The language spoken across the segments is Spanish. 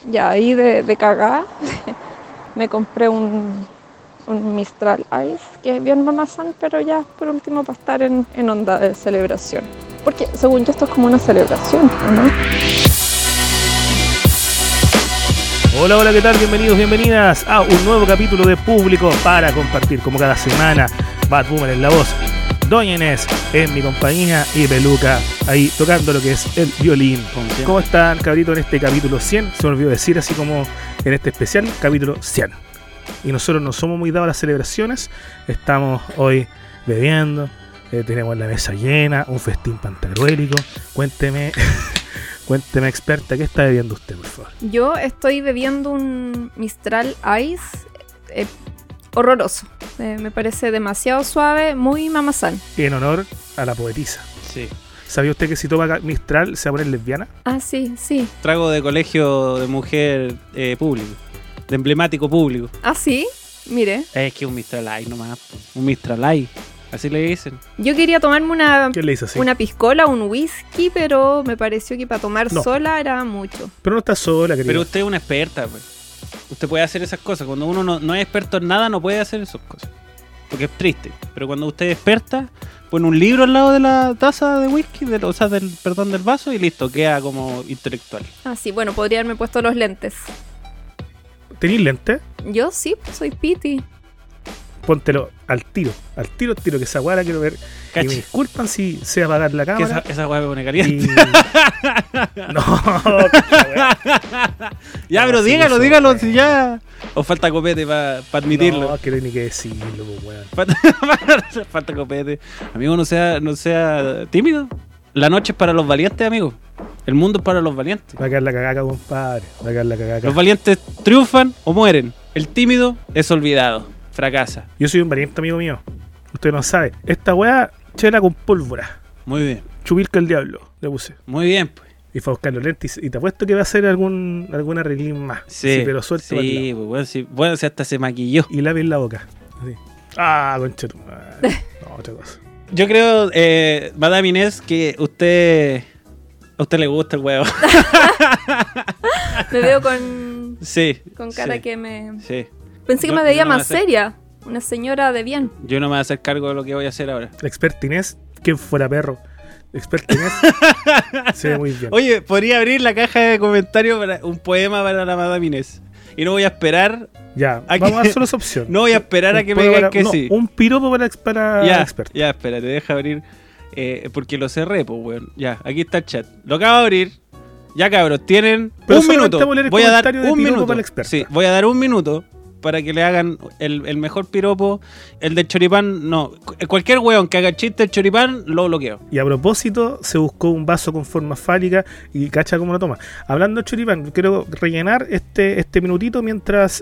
Ya ahí de cagada me compré un Mistral Ice, que es bien mamazán, pero ya por último para estar en onda de celebración. Porque según yo esto es como una celebración, ¿no? Hola, hola, ¿qué tal? Bienvenidos, bienvenidas a un nuevo capítulo de Público para compartir como cada semana. Bad Boomer en la voz, Doña Inés en mi compañía y Peluca ahí tocando lo que es el violín. ¿Cómo están, cabritos, en este capítulo 100? Se me olvidó decir, así como en este especial, capítulo 100. Y nosotros no somos muy dados a las celebraciones. Estamos hoy bebiendo, tenemos la mesa llena, un festín pantagruélico. Cuénteme, experta, ¿qué está bebiendo usted, por favor? Yo estoy bebiendo un Mistral Ice horroroso. Me parece demasiado suave, muy mamazán. En honor a la poetisa. Sí. ¿Sabía usted que si toma Mistral se va a poner lesbiana? Ah, sí. Trago de colegio de mujer público, de emblemático público. Ah, sí, mire. Es que un Mistral Light nomás, un Mistral Light, así le dicen. Yo quería tomarme ¿Qué le dice así? una piscola, un whisky, pero me pareció que para tomar sola era mucho. Pero no está sola, querida. Pero usted es una experta, pues. Usted puede hacer esas cosas. Cuando uno no es experto en nada, no puede hacer esas cosas. Porque es triste. Pero cuando usted es experta, pone un libro al lado de la taza de whisky, del vaso, y listo, queda como intelectual. Ah, sí, bueno, podría haberme puesto los lentes. ¿Tenís lente? Yo sí, soy Piti. Póntelo al tiro, que esa guara quiero ver. Cacha. Y me disculpan si sé apagar la cámara. Que esa hueá me pone caliente. No, ya, pero dígalo, si ya. O falta copete para admitirlo. No, quiero ni que decirlo, weón. Falta copete. Amigo, no sea tímido. La noche es para los valientes, amigo. El mundo es para los valientes. Va a quedar la cagaca, compadre. Va a quedar la cagaca. Los valientes triunfan o mueren. El tímido es olvidado. Fracasa. Yo soy un valiente, amigo mío. Usted no sabe. Esta weá, chela con pólvora. Muy bien. Chupirca el diablo, le puse. Muy bien, pues. Y fue a buscar los lentes y te apuesto que va a hacer algún arreglín más. Sí, pero suelto. Sí, pues bueno, si hasta se maquilló. Y lápiz en la boca. Así. Ah, conchetum. No, otra cosa. Yo creo, Madame Inés, que a usted le gusta el huevo. Me veo con cara sí, que me... Sí. Pensé que me veía más seria. Una señora de bien. Yo no me voy a hacer cargo de lo que voy a hacer ahora. La experta Inés, quien fuera perro. Experta Inés se ve muy bien. Oye, podría abrir la caja de comentarios para un poema para la Madame Inés. Y no voy a esperar. Ya, vamos a dar solo esa opción. No voy a esperar a que me digan que sí. Un piropo para experta. Ya, espérate, deja abrir. Porque lo cerré, pues, weón. Ya, aquí está el chat. Lo acabo de abrir. Ya, cabros, tienen pero un minuto. Voy a dar un minuto para la experta. Sí, voy a dar un minuto para que le hagan el mejor piropo. El del choripán, no. Cualquier weón que haga chiste del choripán, lo bloqueo. Y a propósito, se buscó un vaso con forma fálica y cacha cómo lo toma. Hablando de choripán, quiero rellenar este minutito mientras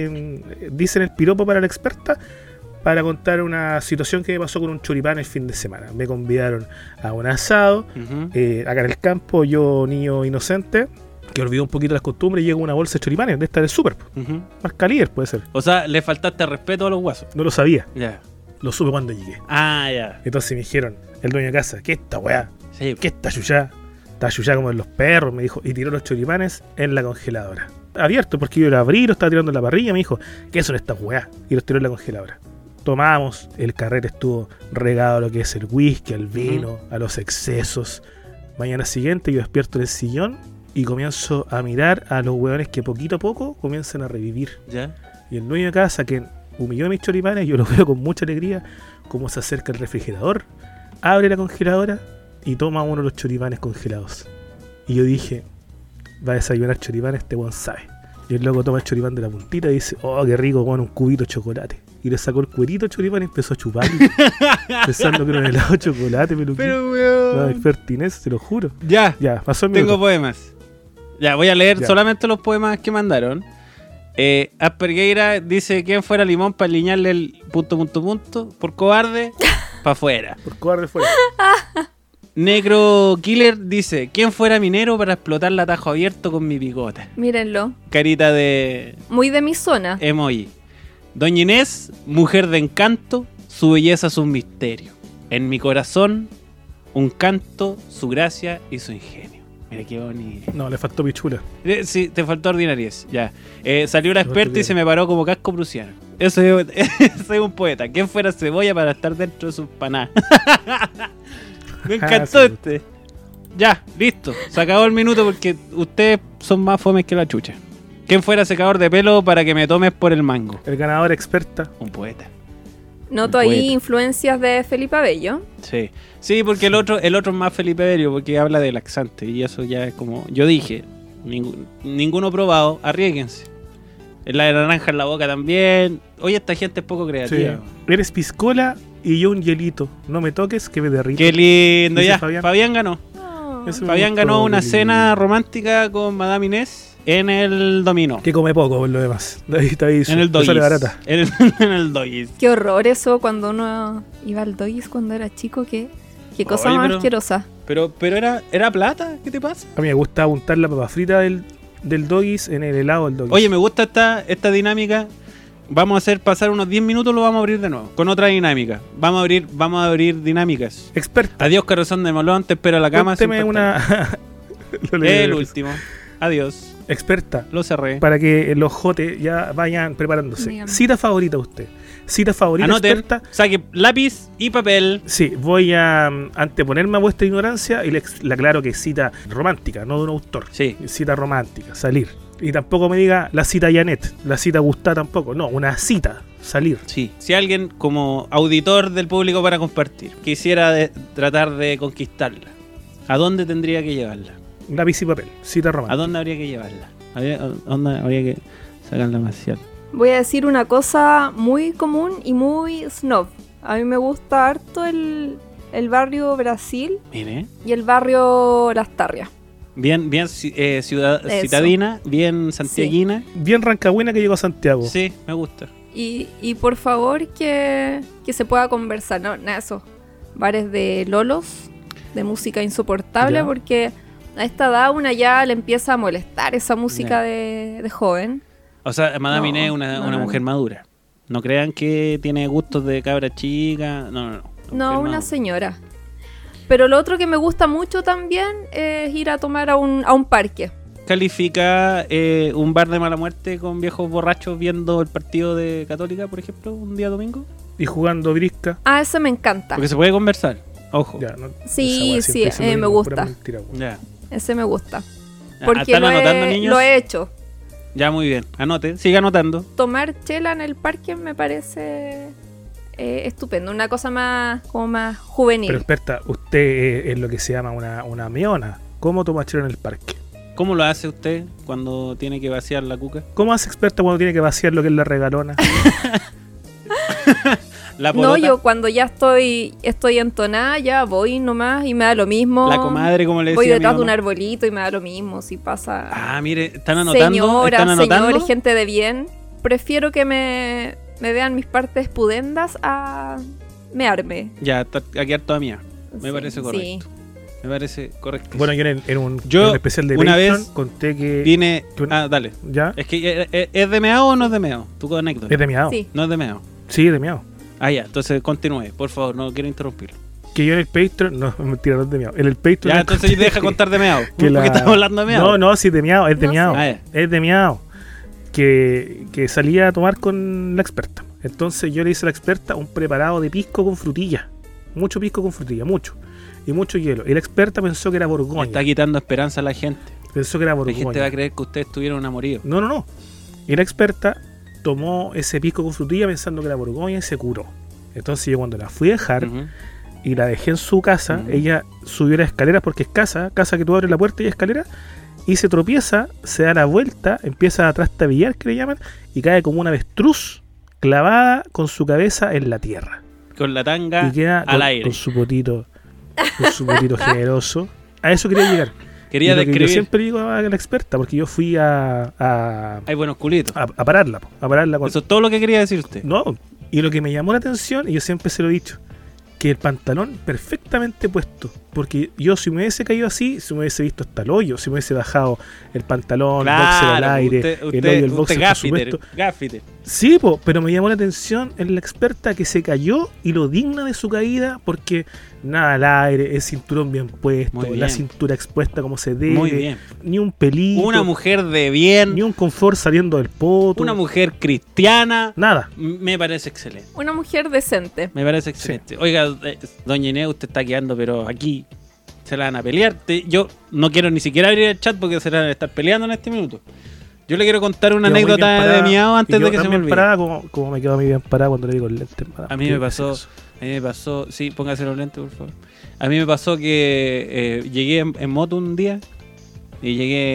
dicen el piropo para la experta, para contar una situación que me pasó con un choripán el fin de semana. Me convidaron a un asado, acá en el campo, yo, niño inocente, que olvidó un poquito las costumbres, y llega una bolsa de choripanes de esta del súper. Marca líder puede ser. O sea, le faltaste respeto a los guasos. No lo sabía. Ya. Lo supe cuando llegué. Ah, ya. Entonces me dijeron, el dueño de casa, ¿qué esta weá? Sí. ¿Qué esta chuchá? Está chuchá como en los perros, me dijo, y tiró los choripanes en la congeladora. Abierto, porque yo lo abrí, lo estaba tirando en la parrilla, me dijo, ¿qué son estas weá? Y los tiró en la congeladora. Tomamos, el carrete estuvo regado a lo que es el whisky, al vino, a los excesos. Mañana siguiente yo despierto en el sillón y comienzo a mirar a los hueones que poquito a poco comienzan a revivir. ¿Ya? Y el dueño de casa, que humilló a mis choripanes, yo lo veo con mucha alegría, cómo se acerca al refrigerador, abre la congeladora y toma uno de los choripanes congelados. Y yo dije, va a desayunar choripanes, este hueón sabe. Y el loco toma el choripán de la puntita y dice, oh, qué rico, con un cubito de chocolate. Y le sacó el cuerito de choripán y empezó a chuparlo. Pensando que era un helado de chocolate, peluquín. Pero, weón. No, expertinés, te lo juro. Ya, pasó el tengo minuto. poemas. Ya, voy a leer solamente los poemas que mandaron. Aspergueira dice, ¿quién fuera Limón para alinearle el ... Por cobarde, pa' afuera. Por cobarde fuera. Negro Killer dice, ¿quién fuera minero para explotar el atajo abierto con mi bigota? Mírenlo. Carita de... Muy de mi zona. Emoji. Doña Inés, mujer de encanto, su belleza es un misterio. En mi corazón, un canto, su gracia y su ingenio. Mira qué bonito. No, le faltó pichula. Sí, te faltó ordinariez. Ya. Salió la experta y se me paró como casco prusiano. Eso soy un poeta. ¿Quién fuera cebolla para estar dentro de sus panadas? Me encantó sí. Ya, listo. Se acabó el minuto porque ustedes son más fomes que la chucha. ¿Quién fuera secador de pelo para que me tomes por el mango? El ganador experta. Un poeta. Noto ahí influencias de Felipe Abello. Sí. Sí, porque el otro es más Felipe Abello porque habla de laxante y eso ya es como... Yo dije, ninguno probado, arriésguense. La de naranja en la boca también. Oye, esta gente es poco creativa. Sí. Eres piscola y yo un hielito. No me toques que me derrito. Qué lindo, ya. Fabián ganó. Oh. Fabián ganó una cena romántica con Madame Inés en el dominó. Que come poco por lo demás. Está ahí en el Doggies. Sale barata. En el Doggies. Qué horror eso cuando uno iba al Doggies cuando era chico. Qué cosa más asquerosa. Pero era plata. ¿Qué te pasa? A mí me gusta untar la papa frita del Doggies en el helado del Doggies. Oye, me gusta esta dinámica. Vamos a hacer pasar unos 10 minutos, lo vamos a abrir de nuevo. Con otra dinámica. Vamos a abrir dinámicas. Experta. Adiós, Carozón de Molón. Te espero a la cama. Cuénteme una... El último. Adiós. Experta. Lo cerré. Para que los jotes ya vayan preparándose. Dígame. Cita favorita usted. Cita favorita, Anoten, experta. saque lápiz y papel. Sí, voy a anteponerme a vuestra ignorancia y le aclaro que es cita romántica, no de un autor. Sí. Cita romántica, salir. Y tampoco me diga la cita Janet, la cita Gustá tampoco. No, una cita, salir. Sí. Si alguien como auditor del público para compartir quisiera tratar de conquistarla, ¿a dónde tendría que llevarla? Lápiz y papel, cita romántica. ¿A dónde habría que llevarla? ¿A dónde habría que sacarla marcial? Voy a decir una cosa muy común y muy snob. A mí me gusta harto el barrio Brasil Mire. y el barrio Las Tarrias. Bien citadina, bien santiaguina. Bien rancagüina que llegó a Santiago. Sí, me gusta. Y por favor que se pueda conversar, no, nada de esos bares de lolos, de música insoportable, Ya. porque a esta edad una ya le empieza a molestar esa música de joven. O sea, Madame Inés es No, una mujer madura. No crean que tiene gustos de cabra chica. No. No, una señora. Pero lo otro que me gusta mucho también es ir a tomar a un parque. ¿Califica un bar de mala muerte con viejos borrachos viendo el partido de Católica, por ejemplo, un día domingo? Y jugando brisca. Ah, ese me encanta. Porque se puede conversar. Ojo. Ya, no, Sí, esa weá siempre sí, dice lo me mismo, gusta. pura mentira, weón. Ya. Ese me gusta. Ah, Porque ¿están anotando, niños? lo he hecho. Ya, muy bien. Anote. Siga anotando. Tomar chela en el parque me parece estupendo. Una cosa más como más juvenil. Pero experta, usted es lo que se llama una meona. ¿Cómo toma chela en el parque? ¿Cómo lo hace usted cuando tiene que vaciar la cuca? ¿Cómo hace experta cuando tiene que vaciar lo que es la regalona? La No, polota, yo cuando ya estoy entonada, ya voy nomás y me da lo mismo. la comadre, como le decía Voy mi detrás de un mamá. arbolito y me da lo mismo si pasa. Ah, mire, ¿están anotando? Señoras, ¿Están anotando? señores, gente de bien. Prefiero que me vean mis partes pudendas a mearme. Ya, está a quedar toda mía. Me Sí, parece correcto. Me parece correcto. Bueno, yo en un especial de una Patreon vez conté que... Vine... que Ah, dale. ¿Ya? Es que ¿es de meao o no es de meao? Tu anécdota. Es de miau. Sí. No es de meao. Sí, es de miau. Ah, ya. Entonces continúe. Por favor, no quiero interrumpirlo. Que yo en el Patreon... No, mentira, no es de miau. En el Patreon... Ya, entonces deja contar de meao. que Porque estamos hablando de meao. No, sí, es de miau, es de No miau. sé. Ah, ya. Es de miau. Que salía a tomar con la experta. Entonces yo le hice a la experta un preparado de pisco con frutilla. Mucho pisco con frutilla, mucho. Y mucho hielo. Y la experta pensó que era Le Borgoña. está quitando esperanza a la gente. Pensó que era La Borgoña. gente va a creer que ustedes estuvieron enamorados. No. Y la experta tomó ese pisco con frutilla pensando que era Borgoña y se curó. Entonces yo cuando la fui a dejar Ujú. y la dejé en su casa, Ujú. ella subió las escaleras porque es casa que tú abres la puerta y hay escalera, y se tropieza, se da la vuelta, empieza a trastabillar, que le llaman, y cae como una avestruz clavada con su cabeza en la tierra. Con la tanga Y queda al aire. con su potito generoso. A eso quería llegar. Quería Y lo que yo describir. siempre digo a la experta, porque yo fui a Hay buenos culitos. pararla, con... Eso es todo lo que quería decir usted. No, y lo que me llamó la atención, y yo siempre se lo he dicho, que el pantalón perfectamente puesto. Porque yo si me hubiese caído así, si me hubiese visto hasta el hoyo, si me hubiese bajado el pantalón, el boxer al aire, el hoyo del boxer, por supuesto. Gaffiter. Sí, pero me llamó la atención en la experta que se cayó y lo digna de su caída, porque nada al aire, el cinturón bien puesto, la cintura expuesta como se debe, muy bien. Ni un pelito, una mujer de bien, ni un confort saliendo del poto, una mujer cristiana, nada. Me parece excelente. Una mujer decente. Me parece excelente. Sí. Oiga, doña Inés, usted está quedando, pero aquí se la van a pelear. Yo no quiero ni siquiera abrir el chat porque se la van a estar peleando en este minuto. Yo le quiero contar una anécdota de miau antes de que se me olvide. Parada, como me quedo a mí bien parada cuando le digo el lente. A mí me pasó, sí, póngase los lentes, por favor. A mí me pasó que llegué en moto un día y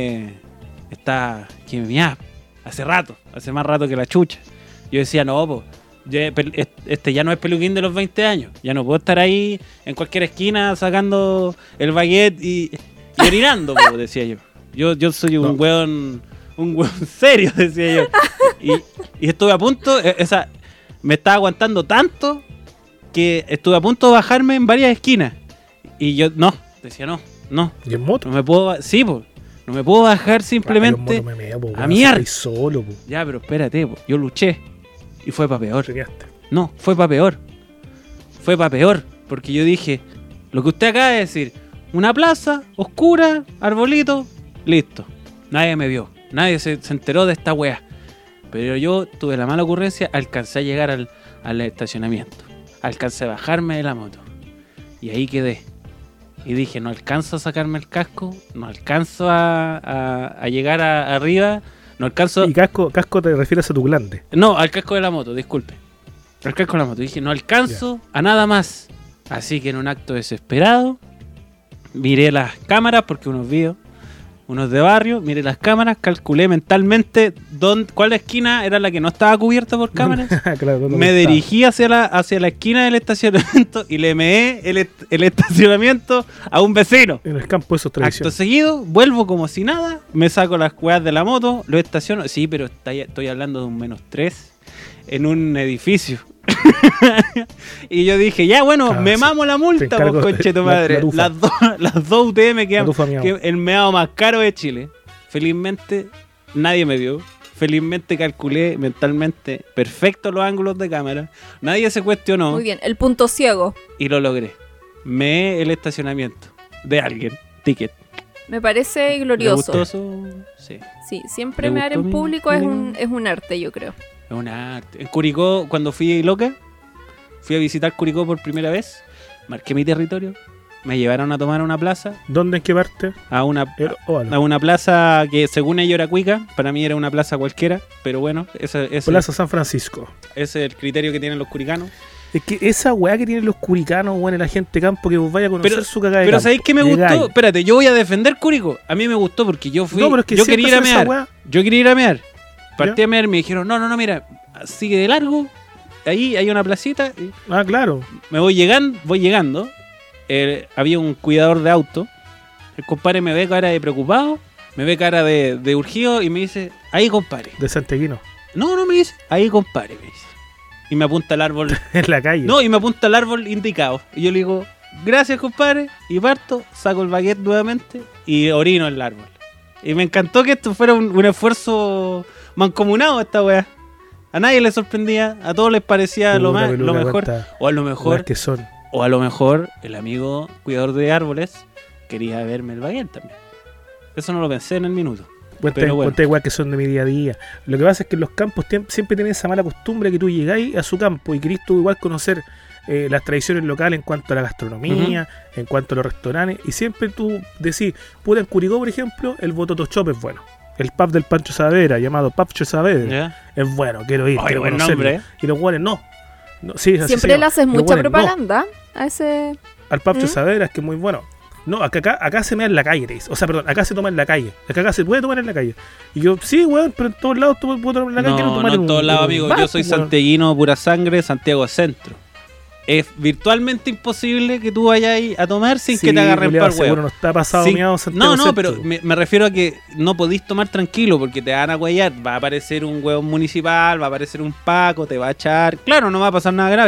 que me miaba hace más rato que la chucha. Yo decía, no, pues, este ya no es Peluquín de los 20 años, ya no puedo estar ahí en cualquier esquina sacando el baguette y orinando, po, decía yo. Yo soy un hueón serio, decía yo. Y estuve a punto, me estaba aguantando tanto que estuve a punto de bajarme en varias esquinas. Y yo, decía no. ¿Y en moto? No me puedo, sí, po. No me puedo bajar simplemente a mierda. Solo, po. Ya, pero espérate, po. Yo luché. Y fue para peor. Geniaste. No, fue para peor. Fue para peor. Porque yo dije, lo que usted acaba de decir, una plaza, oscura, arbolito, listo. Nadie me vio. Nadie se enteró de esta wea. Pero yo tuve la mala ocurrencia, alcancé a llegar al estacionamiento. Alcancé a bajarme de la moto. Y ahí quedé. Y dije, no alcanzo a sacarme el casco, no alcanzo a llegar arriba, no alcanzo... ¿Y casco te refieres a tu glande? No, al casco de la moto, disculpe. Al casco de la moto. Dije, no alcanzo a nada más. Así que en un acto desesperado, miré las cámaras, porque unos videos, unos de barrio, miré las cámaras, calculé mentalmente cuál esquina era la que no estaba cubierta por cámaras. Claro, me dirigí hacia la esquina del estacionamiento y le meé el estacionamiento a un vecino. En el campo de esos tradiciones. Acto seguido, vuelvo como si nada, me saco las cuevas de la moto, lo estaciono. Sí, pero estoy hablando de un -3 en un edificio. Y yo dije, ya bueno, me mamo la multa, pues, conche tu madre. Las dos UTM que el meado más caro de Chile. Felizmente nadie me vio. Felizmente calculé mentalmente perfecto los ángulos de cámara. Nadie se cuestionó. Muy bien, el punto ciego. Y lo logré. El estacionamiento de alguien. Ticket. Me parece glorioso. Sí. Sí, siempre mear en público es un arte, yo creo. Es un arte. En Curicó, cuando fui a visitar Curicó por primera vez, marqué mi territorio, me llevaron a tomar a una plaza. ¿Dónde? ¿En qué parte? A una plaza que según ellos era cuica, para mí era una plaza cualquiera, pero bueno, Plaza San Francisco. Ese es el criterio que tienen los curicanos. Es que esa weá que tienen los curicanos, weón, la gente de campo, que vos vaya a conocer su cagada de pero campo. ¿sabéis qué me gustó? Espérate, yo voy a defender Curicó. A mí me gustó porque yo fui. No, pero es que yo quería ir a mear. Yo quería ir a mear. Partí a mear, me dijeron, no, mira, sigue de largo. Ahí hay una placita. Claro. Me voy llegando. Había un cuidador de auto. El compadre me ve cara de preocupado, me ve cara de urgido y me dice, ahí compadre. De santiaguino. No, me dice, ahí compadre, me dice. Y me apunta al árbol. En la calle. No, y me apunta al árbol indicado. Y yo le digo, gracias compadre. Y parto, saco el baguette nuevamente y orino en el árbol. Y me encantó que esto fuera un esfuerzo mancomunado, esta weá. A nadie le sorprendía, a todos les parecía lo mejor. O a lo mejor el amigo cuidador de árboles quería verme el baguette también. Eso no lo pensé en el minuto. Cuenta igual que son de mi día a día. Lo que pasa es que en los campos siempre tienen esa mala costumbre que tú llegáis a su campo y querés tú igual conocer las tradiciones locales en cuanto a la gastronomía, en cuanto a los restaurantes, y siempre tú decís, puta, en Curicó, por ejemplo, el Bototo Chop es bueno. El pub del Pancho Saavedra, llamado Pancho Saavedra, es bueno, quiero ir, quiero conocerlo. Nombre, Y los guanes no. Sí, siempre le haces mucha propaganda a ese... Al Pancho Saavedra, es que es muy bueno. No, acá se mea en la calle, te dice. O sea, perdón, acá se toma en la calle. Acá se puede tomar en la calle. Y yo, sí, weón, pero en todos lados tú puedes tomar en la calle. No en todos lados, amigo. Yo soy santiaguino pura sangre, Santiago Centro. Es virtualmente imposible que tú vayas a tomar sin que te agarren para el huevo. No está pasado miado Santiago Centro. Pero me refiero a que no podís tomar tranquilo porque te van a huellar. Va a aparecer un huevo municipal, va a aparecer un Paco, te va a echar. Claro, no va a pasar nada grave.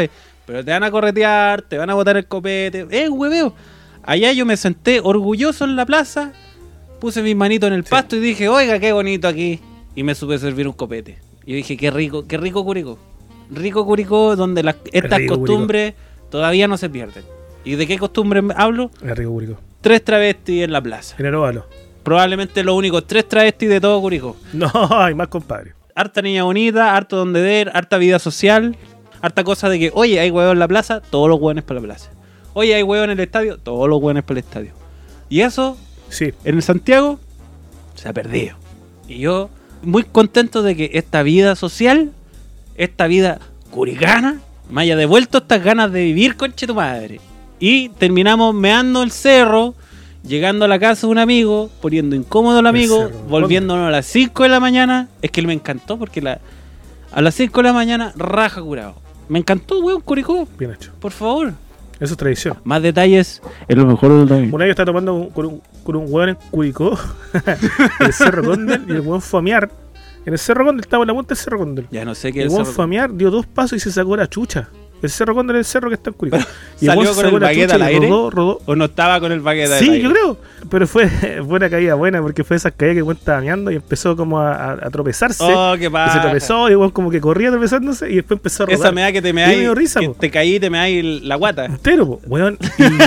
Pero te van a corretear, te van a botar el copete. Hueveo. Allá yo me senté orgulloso en la plaza, puse mis manitos en el pasto y dije, oiga, qué bonito aquí. Y me supe servir un copete. Y dije, qué rico Curicó. Rico Curicó, donde estas rico costumbres todavía no se pierden. ¿Y de qué costumbre hablo? Es rico Curicó. 3 travestis en la plaza. En Aróbalo. Probablemente los únicos 3 travestis de todo Curicó. No, hay más, compadre. Harta niña bonita, harto donde ver, harta vida social, harta cosa de que, oye, hay huevos en la plaza, todos los huevones para la plaza. Oye, hay huevos en el estadio, todos los huevones para el estadio. Y eso, Sí. en Santiago, se ha perdido. Y yo, muy contento de que esta vida social, esta vida curicana, me haya devuelto estas ganas de vivir, conche tu madre. Y terminamos meando el cerro, llegando a la casa de un amigo, poniendo incómodo al amigo, cerro. volviéndonos a las 5 de la mañana. Es que él me encantó porque a las 5 de la mañana, raja curado. Me encantó, weón, Curicó. Bien hecho. Por favor. Eso es tradición. Más detalles es lo mejor del rey. Una vez yo estaba tomando con un hueón en Curicó, en el Cerro Condel, y el hueón fue a mear. En el Cerro Condel, estaba en la punta del Cerro Condel. Ya no sé qué El es hueón fue a mear, dio 2 pasos y se sacó la chucha. El Cerro Condel es el cerro que está en Curicó. Y el ¿Salió hueón se con sacó el la baguette chucha al y aire? rodó. ¿O no estaba con el baguette al Sí, aire? yo creo. Pero fue una caída buena porque fue esas caídas que el hueón estaba meando y empezó como a tropezarse. Oh, qué Y pasa. se tropezó y el hueón como que corría tropezándose y después empezó a rodar. Esa me da que te me Y me dio risa, que po. te caí y te me da la guata. Entero, po, weón.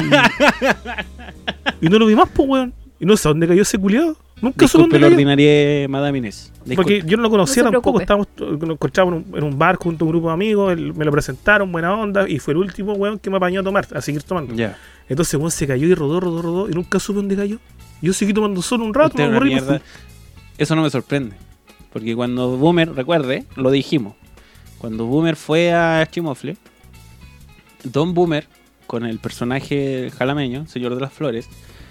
Y no lo vi más, pues, weón. Y no sé dónde cayó ese culiado. Nunca supe Disculpe dónde la cayó. ordinaria, Madame Inés. Disculpe. Porque yo no lo conocía No se tampoco. preocupe. Nos encontramos en un bar junto a un grupo de amigos. Me lo presentaron, buena onda. Y fue el último weón que me apañó a tomar, a seguir tomando. Ya. Entonces, weón, se cayó y rodó. Y nunca supe dónde cayó. Yo seguí tomando solo un rato, Usted me es una aburrí. mierda. Eso no me sorprende. Porque cuando Boomer, recuerde, lo dijimos. Cuando Boomer fue a Chimofle, Don Boomer, con el personaje jalameño, Señor de las Flores,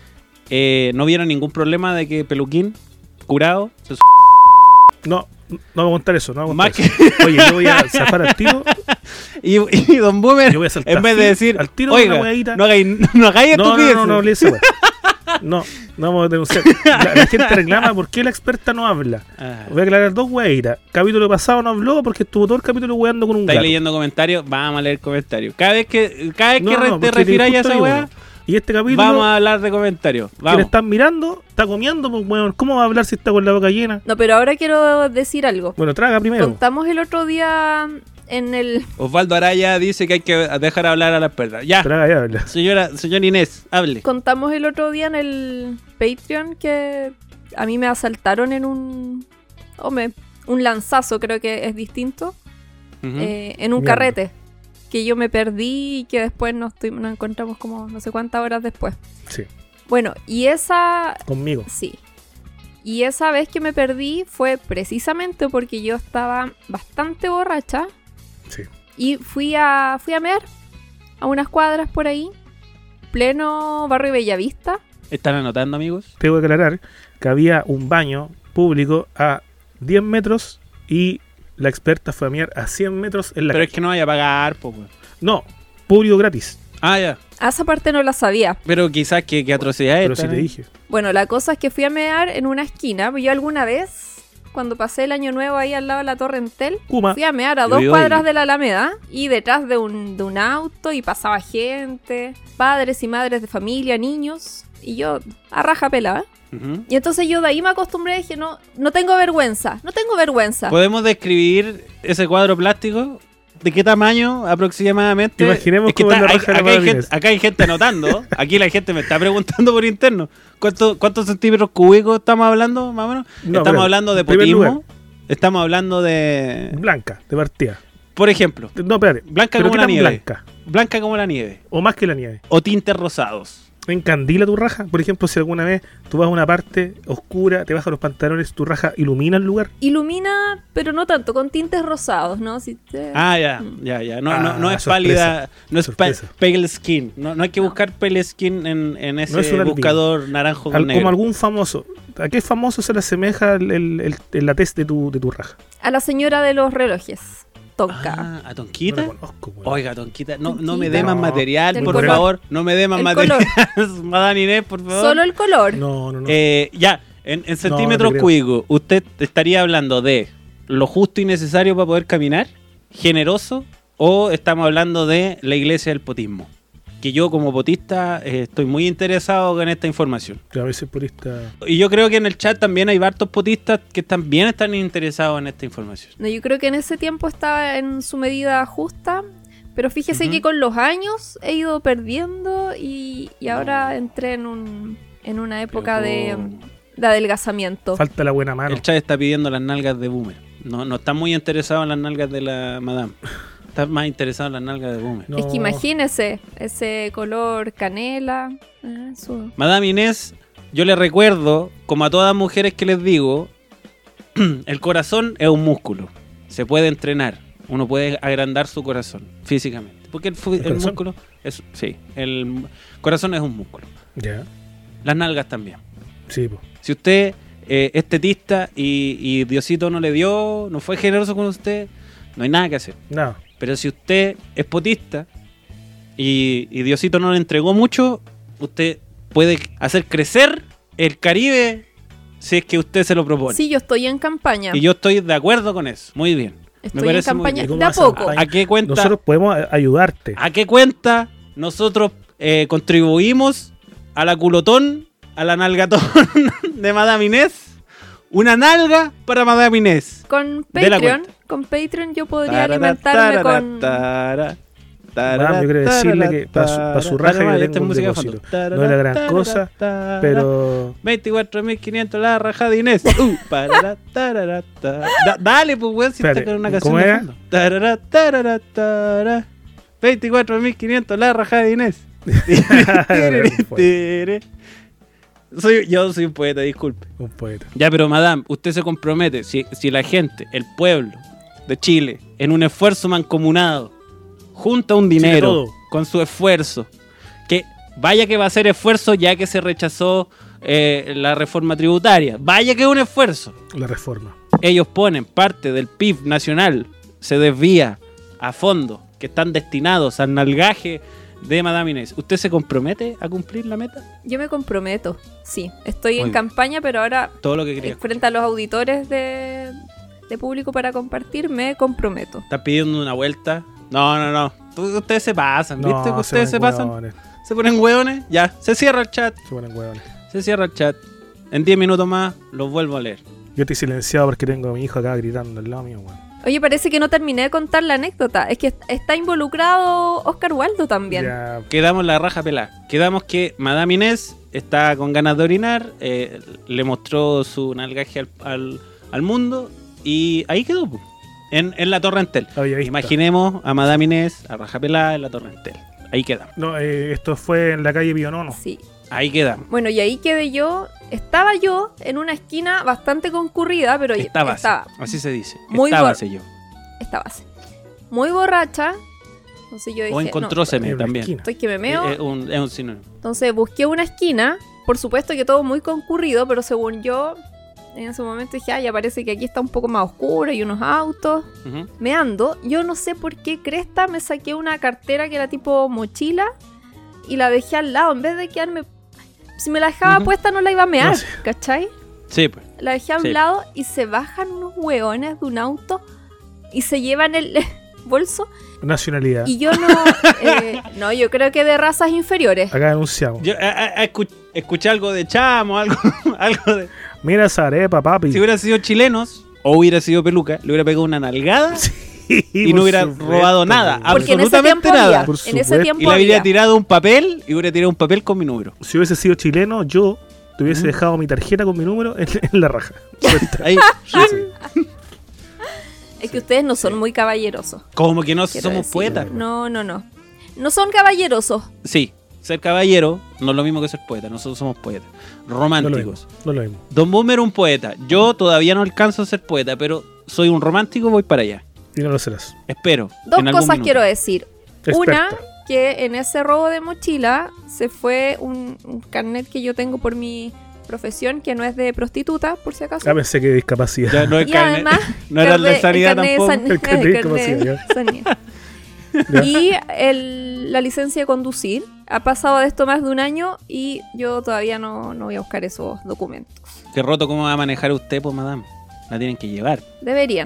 no vieron ningún problema de que Peluquín, curado, se No voy a contar eso. No voy a Más contar eso. Oye, yo voy a zafar al tiro. y Don Boomer, Yo voy a saltar en vez de decir, al tiro oiga, una hueadita. no hagáis estupideces. No, le hice, weón. No vamos a denunciar. La gente reclama por qué la experta no habla. Ah. Voy a aclarar 2 hueaditas. Capítulo pasado no habló porque estuvo todo el capítulo hueando con un ¿Estáis gato. leyendo comentarios? Vamos a leer comentarios. Cada vez que No, te porque refiráis a justo esa hay weá, uno. Y este capítulo, vamos a hablar de comentarios. que le Vamos. están mirando, está comiendo, pues, weón. ¿Cómo va a hablar si está con la boca llena? No, pero ahora quiero decir algo. Bueno, traga primero. Contamos el otro día en el... Osvaldo Araya dice que hay que dejar hablar a la experta. Ya, Traga ya, habla. señora Inés, hable. Contamos el otro día en el Patreon que a mí me asaltaron en un lanzazo, creo que es distinto, Ujú. en un Mierda. carrete, que yo me perdí y que después nos encontramos como no sé cuántas horas después. Sí, Bueno, y esa... conmigo. Sí. Y esa vez que me perdí fue precisamente porque yo estaba bastante borracha Sí. y fui a mear a unas cuadras por ahí, pleno barrio Bellavista. ¿Están anotando, amigos? Tengo que aclarar que había un baño público a 10 metros y la experta fue a mirar a 100 metros en la Pero es calle. que no vaya a pagar, po, weón. No, público gratis. Ah, ya. A esa parte no la sabía. Pero quizás que atrocidad Pero esta, si te ¿no? dije. Bueno, la cosa es que fui a mear en una esquina. Yo alguna vez, cuando pasé el año nuevo ahí al lado de la Torre Entel, Kuma. fui a mear a Yo 2 vivo cuadras ahí. de la Alameda y detrás de un auto y pasaba gente, padres y madres de familia, niños, y yo a raja pelada. Ujú. Y entonces yo de ahí me acostumbré y dije, no tengo vergüenza. ¿Podemos describir ese cuadro plástico? ¿De qué tamaño aproximadamente? Imaginemos Es que cómo es la hay- raja de la acá, hay Madame gente, Inés. acá hay gente anotando. Aquí la gente me está preguntando por interno. ¿Cuántos centímetros cúbicos estamos hablando, más o menos? No, Estamos pero, hablando de en primer potismo. lugar. Estamos hablando de... Blanca, de partida. Por ejemplo, No, espérate. blanca ¿Pero como qué la tan nieve. blanca? Blanca como la nieve. O más que la nieve. O tintes rosados. ¿Encandila tu raja? Por ejemplo, si alguna vez tú vas a una parte oscura, te bajas los pantalones, tu raja ilumina el lugar. Ilumina, pero no tanto, con tintes rosados, ¿no? Si te- Ah, ya. No es sorpresa, pálida. No es sorpresa. pale skin. No hay que buscar pale skin en ese No es un albino. buscador naranjo con negro. Como algún famoso. ¿A qué famoso se le asemeja la tez de tu raja? A la señora de los relojes, Tonka. Ah, ¿a No Tonquita? la conozco, weón. Oiga, Tonquita, no me Tonquita. dé más No, material, el por color. favor. No me dé más El material. Madame Inés, por favor. Solo el color. No. Ya, en centímetros te creo. cúbicos, ¿usted estaría hablando de lo justo y necesario para poder caminar? ¿Generoso? o estamos hablando de la iglesia del potismo. Que yo como potista estoy muy interesado en esta información. Que a veces purista. Y yo creo que en el chat también hay hartos potistas que también están interesados en esta información. No, yo creo que en ese tiempo estaba en su medida justa, pero fíjese que con los años he ido perdiendo y ahora entré en una época de adelgazamiento. Falta la buena mano. El chat está pidiendo las nalgas de Boomer. No está muy interesado en las nalgas de la madame. Está más interesado en las nalgas de Boomer. No. Es que imagínese ese color canela. Eso. Madame Inés, yo le recuerdo, como a todas las mujeres que les digo, el corazón es un músculo. Se puede entrenar. Uno puede agrandar su corazón físicamente. Porque el músculo es... Sí, el corazón es un músculo. Ya. Las nalgas también. Sí, pues. Si usted es tetista y Diosito no le dio, no fue generoso con usted, no hay nada que hacer. No. Pero si usted es potista y Diosito no le entregó mucho, usted puede hacer crecer el Caribe si es que usted se lo propone. Sí, yo estoy en campaña. Y yo estoy de acuerdo con eso. Muy bien. Estoy en campaña bien. de a poco. ¿A qué cuenta? Nosotros podemos ayudarte. ¿A qué cuenta nosotros contribuimos a la culotón, a la nalgatón de Madame Inés? Una nalga para Madame Inés. Con De la Patreon, cuenta. con Patreon yo podría alimentarme con... Madame, yo quiero decirle que para su raja yo tengo un depósito. No es la gran cosa, pero... 24.500 la raja de Inés. Dale, pues, weón, si Espérate, está con una canción. ¿cómo de era? fondo. 24.500 la raja de Inés. Yo soy un poeta, disculpe. Un poeta. Ya, pero madame, usted se compromete, si la gente, el pueblo de Chile, en un esfuerzo mancomunado, junta un dinero todo. con su esfuerzo, que vaya que va a ser esfuerzo ya que se rechazó la reforma tributaria, vaya que es un esfuerzo. La reforma. Ellos ponen parte del PIB nacional, se desvía a fondos que están destinados al nalgaje de Madame Inés. ¿Usted se compromete a cumplir la meta? Yo me comprometo, sí. Estoy Muy en bien. campaña, pero ahora Todo lo que quería. frente a los auditores de público para compartir, me comprometo. ¿Estás pidiendo una vuelta? No. Ustedes se pasan, ¿viste? No, Ustedes se pasan. hueones. Se ponen hueones. Ya, se cierra el chat. Se ponen hueones. Se cierra el chat. En 10 minutos más los vuelvo a leer. Yo estoy silenciado porque tengo a mi hijo acá gritando al lado mío, weón. Oye, parece que no terminé de contar la anécdota. Es que está involucrado Oscar Waldo también. Ya, Quedamos la raja pelada. Quedamos que Madame Inés está con ganas de orinar. Le mostró su nalgaje al mundo. Y ahí quedó, po, en la Torre Entel. había visto. Imaginemos a Madame Inés, a raja pelada en la Torre Entel. Ahí quedamos. No, esto fue en la calle Pionono. Sí. Ahí quedamos. Bueno, y ahí quedé yo. Estaba yo en una esquina bastante concurrida, pero Estaba. estaba Así se dice. Muy Estábase yo. así. Muy borracha. Entonces yo dije, O encontróseme en una también. esquina. estoy que me meo. Es un sinónimo. Entonces busqué una esquina. Por supuesto que todo muy concurrido, pero según yo, en ese momento dije, ya parece que aquí está un poco más oscuro y unos autos. Ujú. Me ando. Yo no sé por qué cresta me saqué una cartera que era tipo mochila y la dejé al lado. En vez de quedarme... Si me la dejaba Ujú. puesta no la iba a mear, No sé. ¿cachai? Sí, pues. La dejé a un Sí. lado y se bajan unos hueones de un auto y se llevan el bolso. Nacionalidad. Y yo no... no, yo creo que de razas inferiores. Acá anunciamos. Yo escuché algo de chamo, algo de... Mira esa arepa, papi. Si hubiera sido chilenos o hubiera sido peluca, le hubiera pegado una nalgada y no por hubiera supuesto, robado nada. weón. Porque en ese absolutamente tiempo nada. había. Por En ese supuesto. tiempo Y le habría había. tirado un papel y hubiera tirado un papel con mi número. Si hubiese sido chileno, yo te hubiese dejado mi tarjeta con mi número en la raja. Suelta. Ahí. Es que ustedes no son muy caballerosos. Como que no quiero somos decir. poetas. No. No son caballerosos. Sí, ser caballero no es lo mismo que ser poeta. Nosotros somos poetas. Románticos. No lo mismo. Don Boomer es un poeta. Yo todavía no alcanzo a ser poeta, pero soy un romántico, voy para allá. Y no lo serás. Espero. Dos en algún cosas minuto. quiero decir. Una, Experta. que en ese robo de mochila se fue un carnet que yo tengo por mi profesión, que no es de prostituta, por si acaso. Ah, pensé que discapacidad. Ya no es Y carnet- además, no era el de sanidad carnet de tampoco. El carnet de el carnet de discapacidad, sanidad. Ya. Y la licencia de conducir. Ha pasado de esto más de un año y yo todavía no voy a buscar esos documentos. Qué roto, ¿cómo va a manejar usted, pues, madame? La tienen que llevar. Deberían.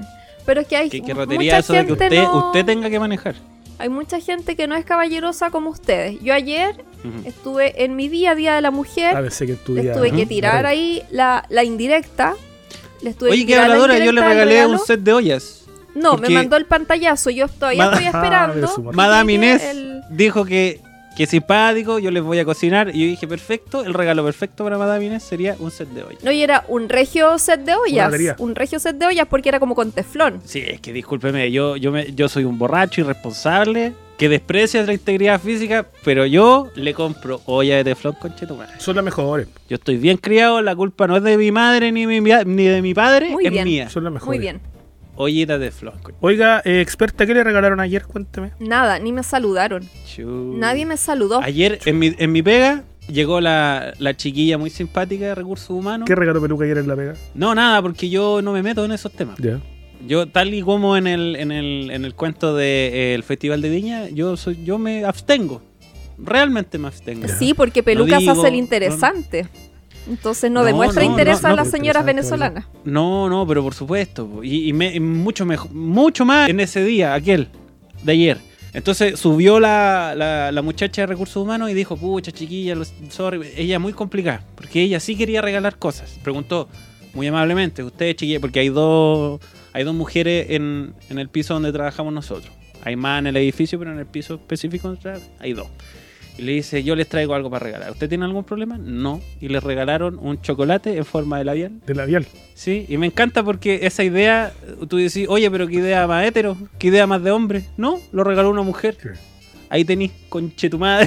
Pero es que hay Que rotería mucha eso de que gente usted tenga que manejar. Hay mucha gente que no es caballerosa como ustedes. Yo ayer estuve en mi día de la mujer. A ver, sé que tu Les día. tuve que tirar ahí la indirecta. Les tuve Oye, que qué tirar la habladora, yo le indirecta del regalé regalo. un set de ollas. No, porque me mandó el pantallazo. Yo todavía estoy esperando. pero su que Madame llegue Inés el- dijo que simpático, yo les voy a cocinar. Y yo dije, perfecto, el regalo perfecto para Madame Inés sería un set de ollas. No, y era un regio set de ollas. batería. Un regio set de ollas porque era como con teflón. Sí, es que discúlpeme, yo soy un borracho irresponsable que desprecia la integridad física, pero yo le compro olla de teflón, conchetumadre. Son las mejores. Yo estoy bien criado, la culpa no es de mi madre ni de mi padre, Muy es bien. mía. Son las mejores. Muy bien. Ollita de teflón. Oiga, experta, ¿qué le regalaron ayer? Cuénteme. Nada, ni me saludaron. Nadie me saludó. Ayer en mi pega llegó la chiquilla muy simpática de recursos humanos. ¿Qué regaló Peluca ayer en la pega? No, nada, porque yo no me meto en esos temas. Ya. Yo, tal y como en el cuento del Festival de Viña, yo me abstengo. Realmente me abstengo. Sí, porque Peluca se digo, hace el interesante. Entonces no demuestra no, interés no, a no, las señoras interesante, venezolanas. No, pero por supuesto. Y mucho mejor, mucho más en ese día, aquel de ayer. Entonces subió la muchacha de recursos humanos y dijo, pucha chiquilla, sorry. Ella muy complicada, porque ella sí quería regalar cosas. Preguntó muy amablemente, ustedes chiquilla, porque hay dos mujeres en el piso donde trabajamos nosotros. Hay más en el edificio, pero en el piso específico donde trabajamos, hay dos. Y le dice, yo les traigo algo para regalar. ¿Usted tiene algún problema? No. Y les regalaron un chocolate en forma de labial. De labial. Sí, y me encanta porque esa idea, tú decís, oye, pero qué idea más hétero, qué idea más de hombre. No, lo regaló una mujer. Sí. Ahí tenís, conche tu madre.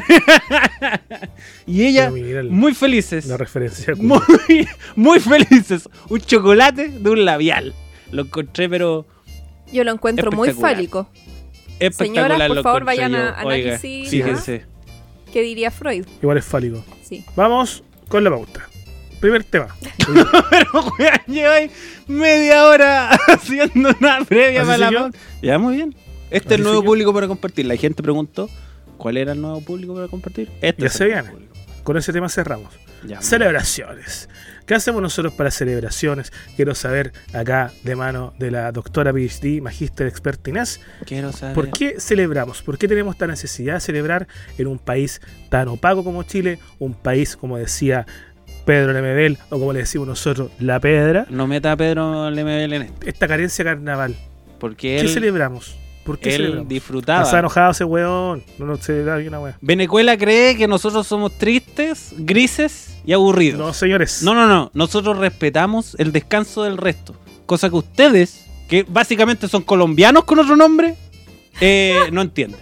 Y ella, Pero mira muy felices. La referencia. Muy felices. Un chocolate de un labial. Lo encontré, pero Yo lo encuentro muy Espectacular. fálico. espectacular. Señoras, por lo favor, encontré vayan yo. a Oiga, análisis, fíjense. ¿Qué diría Freud? Igual es fálico. Sí. Vamos con la pauta. Primer tema. Pero, weón, lleváis media hora haciendo una previa ¿Así para la siguió? pauta. Ya, muy bien. Este es ¿Así el nuevo siguió? público para compartir. La gente preguntó cuál era el nuevo público para compartir. Este Ya es se el nuevo viene. público. Con ese tema cerramos. Ya, Celebraciones. ¿Qué hacemos nosotros para celebraciones? Quiero saber acá de mano de la doctora PhD, magíster experta Inés, quiero saber. ¿por qué celebramos? ¿Por qué tenemos esta necesidad de celebrar en un país tan opaco como Chile? Un país, como decía Pedro Lemebel, o como le decimos nosotros, La Pedra. No meta a Pedro Lemebel en esto. Esta carencia carnaval. Porque ¿Qué él, celebramos? ¿Por qué él celebramos? disfrutaba. Está enojado ese weón. No se da bien una wea. Venezuela cree que nosotros somos tristes, grises y aburridos. No, señores. No. Nosotros respetamos el descanso del resto. Cosa que ustedes, que básicamente son colombianos con otro nombre, no entienden.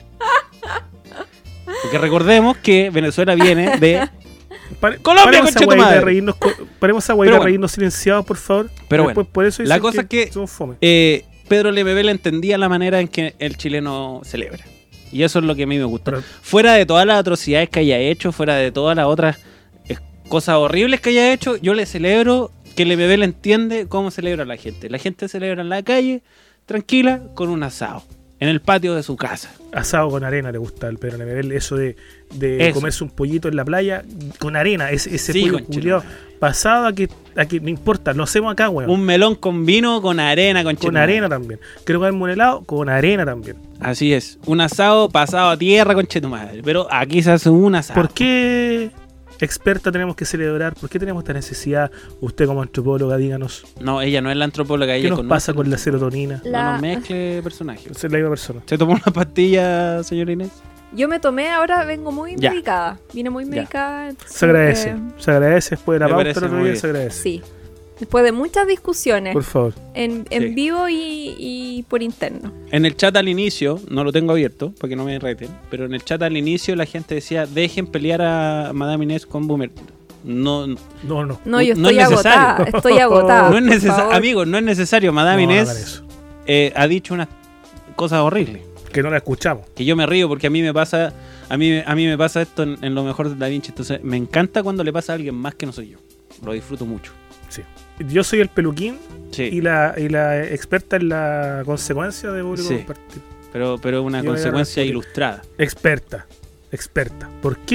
Porque recordemos que Venezuela viene de... Colombia, Paremos concha esa tu weá madre. de reírnos, paremos esa weá Pero de bueno. reírnos silenciados, por favor. Pero Después, bueno, por eso la dicen cosa es que somos fome. Pedro Lemebel entendía la manera en que el chileno celebra. Y eso es lo que a mí me gusta. Pero- Fuera de todas las atrocidades que haya hecho, fuera de todas las otras cosas horribles que haya hecho, yo le celebro que Lemebel entiende cómo celebra la gente. La gente celebra en la calle, tranquila, con un asado, en el patio de su casa. Asado con arena le gusta al Pedro Lemebel. Eso de Eso. comerse un pollito en la playa con arena. Ese Sí, pollo conchetumare. culiao pasado a que no importa. Lo hacemos acá, weón. Un melón con vino, con arena, con Con arena también. Quiero comerme un helado con arena también. Así es. Un asado pasado a tierra con chetumadre. Pero aquí se hace un asado. ¿Por qué, experta, tenemos que celebrar? ¿Por qué tenemos esta necesidad? Usted como antropóloga, díganos. No, ella no es la antropóloga. ¿Qué Ella nos conoce pasa con la serotonina? No La- nos mezcle personajes. Es la misma persona. ¿Se tomó una pastilla, señor Inés? Yo me tomé, ahora vengo muy Ya. medicada. Vine muy medicada. entonces, Se agradece. Se agradece después de la Me pauta parece el otro muy día. bien. Se agradece. Sí. Después de muchas discusiones Por favor. en Sí. vivo y por interno. En el chat al inicio, no lo tengo abierto para que no me reten, pero en el chat al inicio la gente decía, dejen pelear a Madame Inés con Boomer. No, No. No, yo No estoy es agotada. necesario. Estoy agotada. no es por necesario, favor. amigos, no es necesario. Madame No hagan Inés eso. ha dicho unas cosas horribles. Que no la escuchamos. Que yo me río porque a mí me pasa, a mí me pasa esto en lo mejor de Da Vinci. Entonces me encanta cuando le pasa a alguien más que no soy yo. Lo disfruto mucho. Sí. Yo soy el peluquín Sí, y la experta en la consecuencia de público Sí. compartir. pero es una Yo voy a consecuencia responde. ilustrada. Experta. ¿Por qué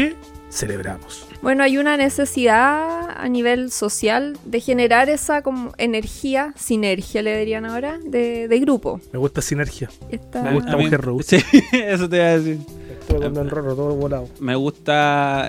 celebramos. Bueno, hay una necesidad a nivel social de generar esa como energía, sinergia le dirían ahora, de grupo. Me gusta sinergia. Esta- Me gusta A mí- mujer robusta. Sí, eso te iba a decir. Estuve con Don Rorro todo volado. Me gusta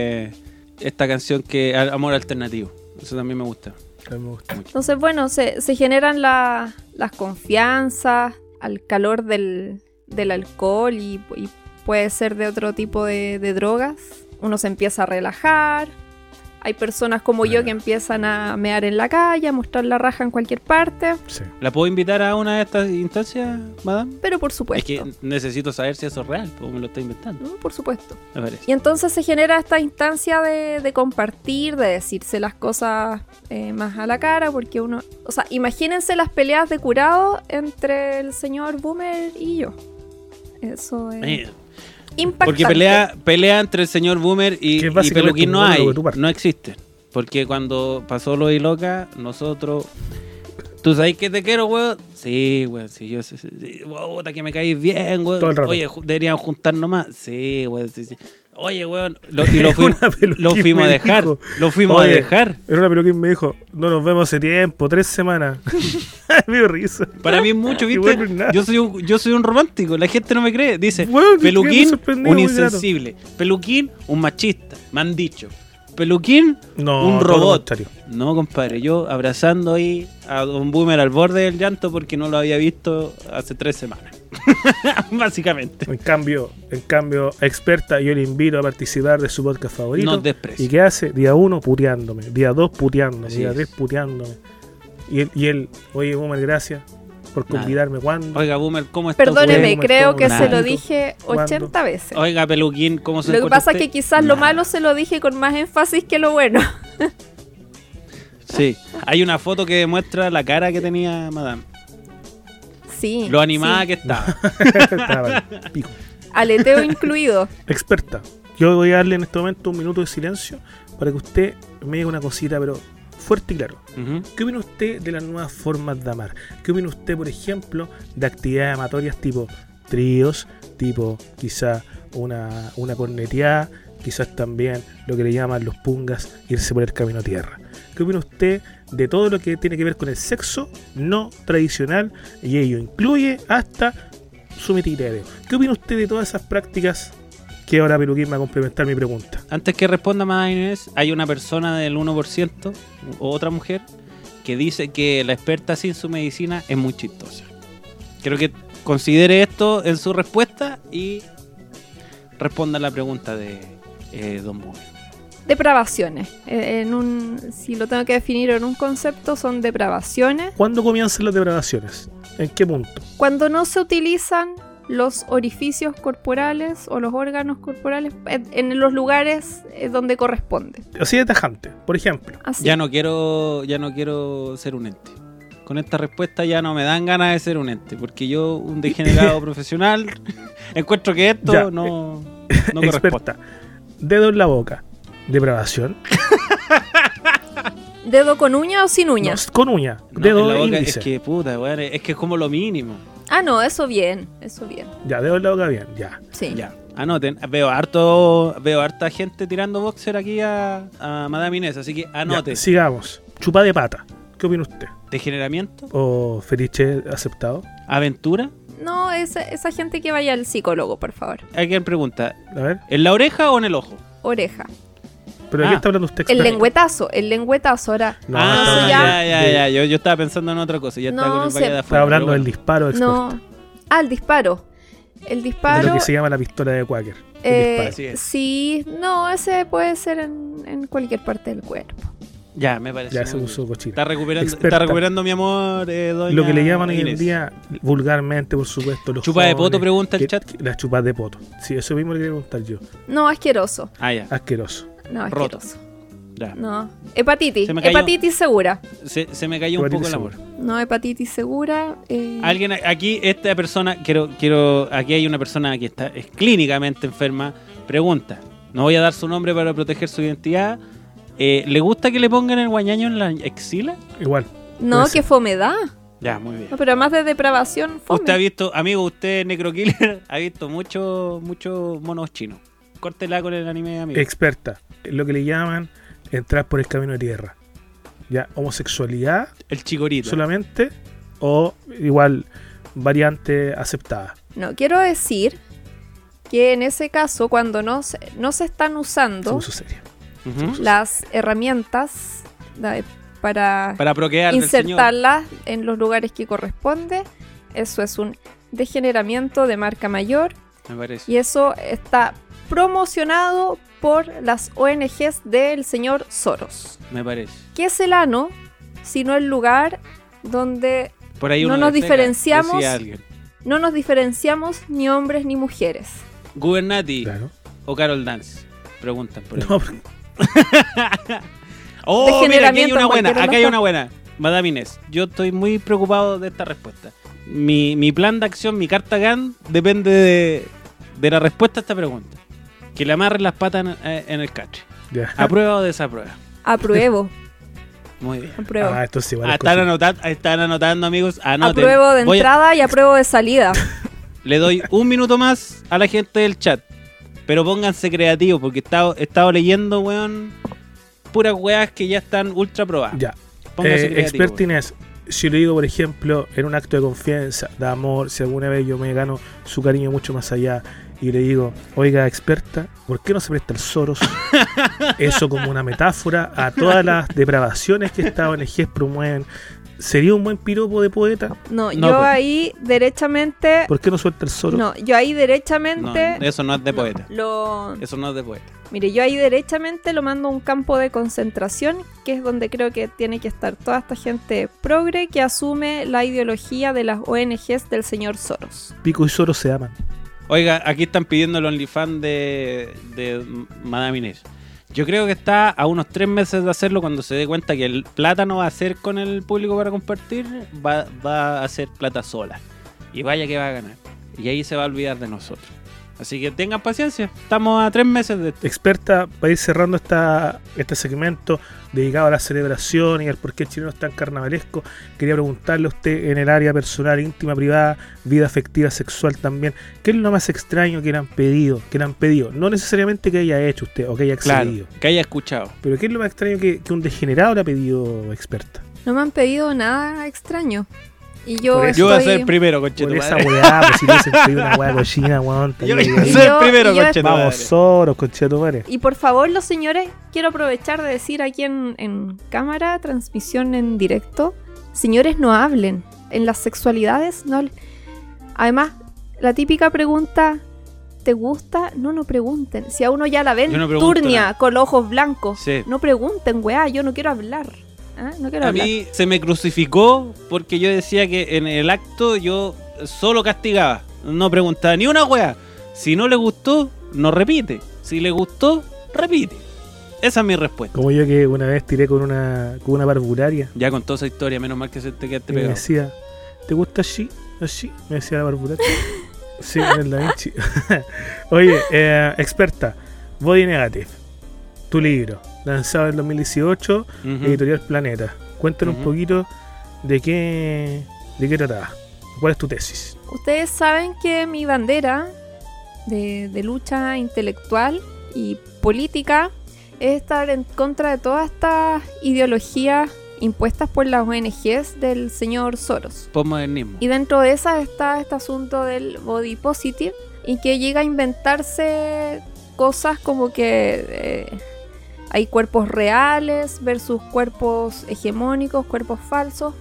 esta canción que Amor Alternativo. Eso también me gusta. A mí me gusta. Entonces, bueno, se generan las confianzas al calor del alcohol y puede ser de otro tipo de drogas. Uno se empieza a relajar. Hay personas como yo que empiezan a mear en la calle, a mostrar la raja en cualquier parte. Sí. ¿La puedo invitar a una de estas instancias, madame? Pero por supuesto. Es que necesito saber si eso es real, porque me lo está inventando, ¿no? Por supuesto. me parece. Y entonces se genera esta instancia de compartir, de decirse las cosas más a la cara, porque uno... O sea, imagínense las peleas de curado entre el señor Boomer y yo. Eso es Eh, impactante. Porque pelea entre el señor Boomer y, Que es y básicamente Peluquín un no monólogo hay, de tu parte. no existe. Porque cuando pasó lo de Loca, nosotros... ¿Tú sabes que te quiero, weón? Sí, weón, sí, yo sé, sí, puta, que me caís bien, weón. Todo el rato. Oye, deberían juntarnos más. Sí, weón, sí, sí. Oye, weón, lo fuimos Una Peluquín a me dejar, dijo, lo fuimos oye, a dejar. Era una Peluquín me dijo, no nos vemos hace tiempo, 3 semanas. Me dio risa. Para mí es mucho, Igual ¿viste? no es nada. Yo soy un romántico, la gente no me cree. Dice, Weón, me Peluquín, sorprendió, un muy grato. insensible. Peluquín, un machista, me han dicho. Peluquín, No, un todo lo robot. contrario. No, compadre, yo abrazando ahí a Don Boomer al borde del llanto porque no lo había visto hace 3 semanas. Básicamente. En cambio, experta, yo le invito a participar de su podcast favorito. No desprecio. ¿Y qué hace? Día 1 puteándome, día 2 puteándome, Así día es. 3 puteándome. Y él, oye, Boomer, gracias por Nada. convidarme. ¿Cuándo? Oiga, Boomer, ¿cómo está? Perdóneme, Bueno, creo que nada. se lo dije ¿Cuándo? 80 veces. Oiga, Peluquín, ¿cómo se Lo que encuentra pasa es usted? que quizás lo Nada. malo se lo dije con más énfasis que lo bueno. Sí, hay una foto que demuestra la cara que tenía Madame. Sí. Lo animada sí. que estaba. Estaba mal, pico. Aleteo incluido. Experta, yo voy a darle en este momento un minuto de silencio para que usted me diga una cosita, pero fuerte y claro. Ujú. ¿Qué opina usted de las nuevas formas de amar? ¿Qué opina usted, por ejemplo, de actividades amatorias tipo tríos, tipo quizá una corneteada, quizás también lo que le llaman los pungas, irse por el camino a tierra? ¿Qué opina usted de todo lo que tiene que ver con el sexo no tradicional? Y ello incluye hasta su metigreo. ¿Qué opina usted de todas esas prácticas? Que ahora Peluquín va a complementar mi pregunta. Antes que responda Madame Inés, hay una persona del 1% o otra mujer que dice que la experta sin su medicina es muy chistosa. Quiero que considere esto en su respuesta y responda la pregunta de Don Boomer. Depravaciones. Si lo tengo que definir en un concepto, son depravaciones. ¿Cuándo comienzan las depravaciones? ¿En qué punto? Cuando no se utilizan los orificios corporales o los órganos corporales en los lugares donde corresponde. Así de tajante, por ejemplo. Así. Ya no quiero ser un ente. Con esta respuesta ya no me dan ganas de ser un ente, porque yo, un degenerado profesional, encuentro que esto Ya, no corresponde. Experta. Dedo en la boca. Depravación. ¿Dedo con uña o sin uña? No, con uña. No, Dedo en la boca índice. es que puta, weón, es que es como lo mínimo. Ah, no, eso bien, eso bien. Ya, dedo en la boca bien, ya. Sí. Ya, anoten. Veo harta gente tirando boxer aquí a Madame Inés, así que anoten. Ya, sigamos. Chupa de pata. ¿Qué opina usted? Degeneramiento, ¿O fetiche aceptado? aventura. No, esa gente que vaya al psicólogo, por favor. Alguien pregunta, A ver. ¿en la oreja o en el ojo? Oreja. ¿Pero de Ah. qué está hablando usted, El experta? lengüetazo, ahora. No, ah, está ya- hablando de- ya. Yo estaba pensando en otra cosa. Ya estaba No, con el se- valle de afuera. Estaba hablando pero del bueno. disparo, experta. No. Ah, el disparo. El De disparo. lo que se llama la pistola de Quaker. El disparo. Así es. Sí, no, ese puede ser en cualquier parte del cuerpo. Ya, me parece. Ya se muy usó bien. cochina. Está recuperando, Experta. mi amor, doña Lo que le llaman hoy en Inés. día, vulgarmente, por supuesto, los Chupa de jóvenes, poto, pregunta el chat. Las chupas de poto. Sí, eso mismo le quería preguntar yo. No, asqueroso. Ah, ya. Asqueroso. No, Roto. asqueroso. Ya. No. Hepatitis. Se me cayó. Hepatitis segura. Se me cayó un Hepatitis poco el amor. segura. No, hepatitis segura. Alguien aquí, esta persona, aquí hay una persona que es clínicamente enferma, pregunta, no voy a dar su nombre para proteger su identidad, ¿le gusta que le pongan el guañaño en la axila? Igual. No, puede que ser. fomedad. Ya, muy bien. No, pero además de depravación, fome. Usted ha visto, amigo, usted Necrokiller, ha visto muchos monos chinos. Córtela con el anime, amigo. Experta, lo que le llaman entrar por el camino de tierra. Ya, homosexualidad El chicorito. solamente o igual variante aceptada. No, quiero decir que en ese caso, cuando no se están Se usando puso serio. Ujú. las herramientas para Para procrear del señor. insertarlas en los lugares que corresponde, eso es un degeneramiento de marca mayor Me parece. y eso está promocionado por las ONGs del señor Soros. Me parece. ¿Qué es el ano sino el lugar donde Por ahí No uno nos defeca, diferenciamos. decía alguien. no nos diferenciamos ni hombres ni mujeres? Gubernati Claro. o Carol Dance. Preguntan por ahí. No, porque- Oh, mira, aquí hay Degeneramiento una en buena. cualquier Acá hay lado. una buena. Madame Inés, yo estoy muy preocupado de esta respuesta. Mi plan de acción, mi carta GAN, depende de la respuesta a esta pregunta. Que le amarren las patas en el catre. ya. ¿Aprueba o desaprueba? Apruebo, Muy bien. apruebo. Ah, esto sí igual. Están anotando, amigos. Anoten. Apruebo de Voy a- entrada y apruebo de salida. Le doy un minuto más a la gente del chat. Pero pónganse creativos, porque he estado leyendo, weón, puras weas que ya están ultra probadas. Ya. Pónganse creativos. Expert Inés, si le digo, por ejemplo, en un acto de confianza, de amor, si alguna vez yo me gano su cariño mucho más allá y le digo, oiga, experta, ¿por qué no se presta el Soros? Eso como una metáfora a todas las depravaciones que estas ONGs promueven. ¿Sería un buen piropo de poeta? No, No, yo pues. ahí derechamente. ¿Por qué no suelta el Soros? No, yo ahí No, derechamente. eso no es de poeta. Lo, Eso no es de poeta. mire, yo ahí derechamente lo mando a un campo de concentración, que es donde creo que tiene que estar toda esta gente progre que asume la ideología de las ONGs del señor Soros. Pico y Soros se aman. Oiga, aquí están pidiendo el OnlyFans de Madame Inés. Yo creo que está a unos 3 meses de hacerlo. Cuando se dé cuenta que el plata no va a ser con el público para compartir, va a hacer plata sola. Y vaya que va a ganar. Y ahí se va a olvidar de nosotros. Así que tengan paciencia. Estamos a 3 meses de esto. Experta, para ir cerrando este segmento dedicado a la celebración y al por qué el chileno es tan carnavalesco, quería preguntarle a usted en el área personal, íntima, privada, vida afectiva, sexual también, ¿qué es lo más extraño que le han pedido? No necesariamente que haya hecho usted o que haya Claro, accedido, que haya escuchado. pero ¿qué es lo más extraño que un degenerado le ha pedido, experta? No me han pedido nada extraño. Y yo Por eso- Yo voy a estoy- ser primero, Por esa conchetumadre. weá, pues si le hubiesen pedido una weá cochina, weón. Yo voy estaría a ahí. ser yo- primero, y yo- conchetumadre. Vamos, Soros, conchetumare. Y por favor, los señores, quiero aprovechar de decir aquí en cámara, transmisión en directo, señores, no hablen. En las sexualidades no hablen. Además, la típica pregunta, ¿te gusta? No pregunten. Si a uno ya la ven Yo no pregunto turnia, nada. con los ojos blancos, Sí. no pregunten, weá, yo no quiero hablar. ¿Ah? No quiero A hablar. mí se me crucificó porque yo decía que en el acto yo solo castigaba, no preguntaba ni una wea. Si no le gustó, no repite. Si le gustó, repite. Esa es mi respuesta. Como yo que una vez tiré con una barburaria Ya con toda esa historia, menos mal que se te quedaste y me pegado. decía, ¿te gusta así? Así, me decía la barburaria. Sí, en el Da Vinci. Oye, experta, Body Negative, tu libro, lanzado en 2018, Ujú. editorial Planeta. Cuéntanos un Ujú. poquito de qué trataba. ¿Cuál es tu tesis? Ustedes saben que mi bandera de lucha intelectual y política es estar en contra de todas estas ideologías impuestas por las ONGs del señor Soros. Postmodernismo. Y dentro de esas está este asunto del body positive y que llega a inventarse cosas como que hay cuerpos reales versus cuerpos hegemónicos, cuerpos falsos.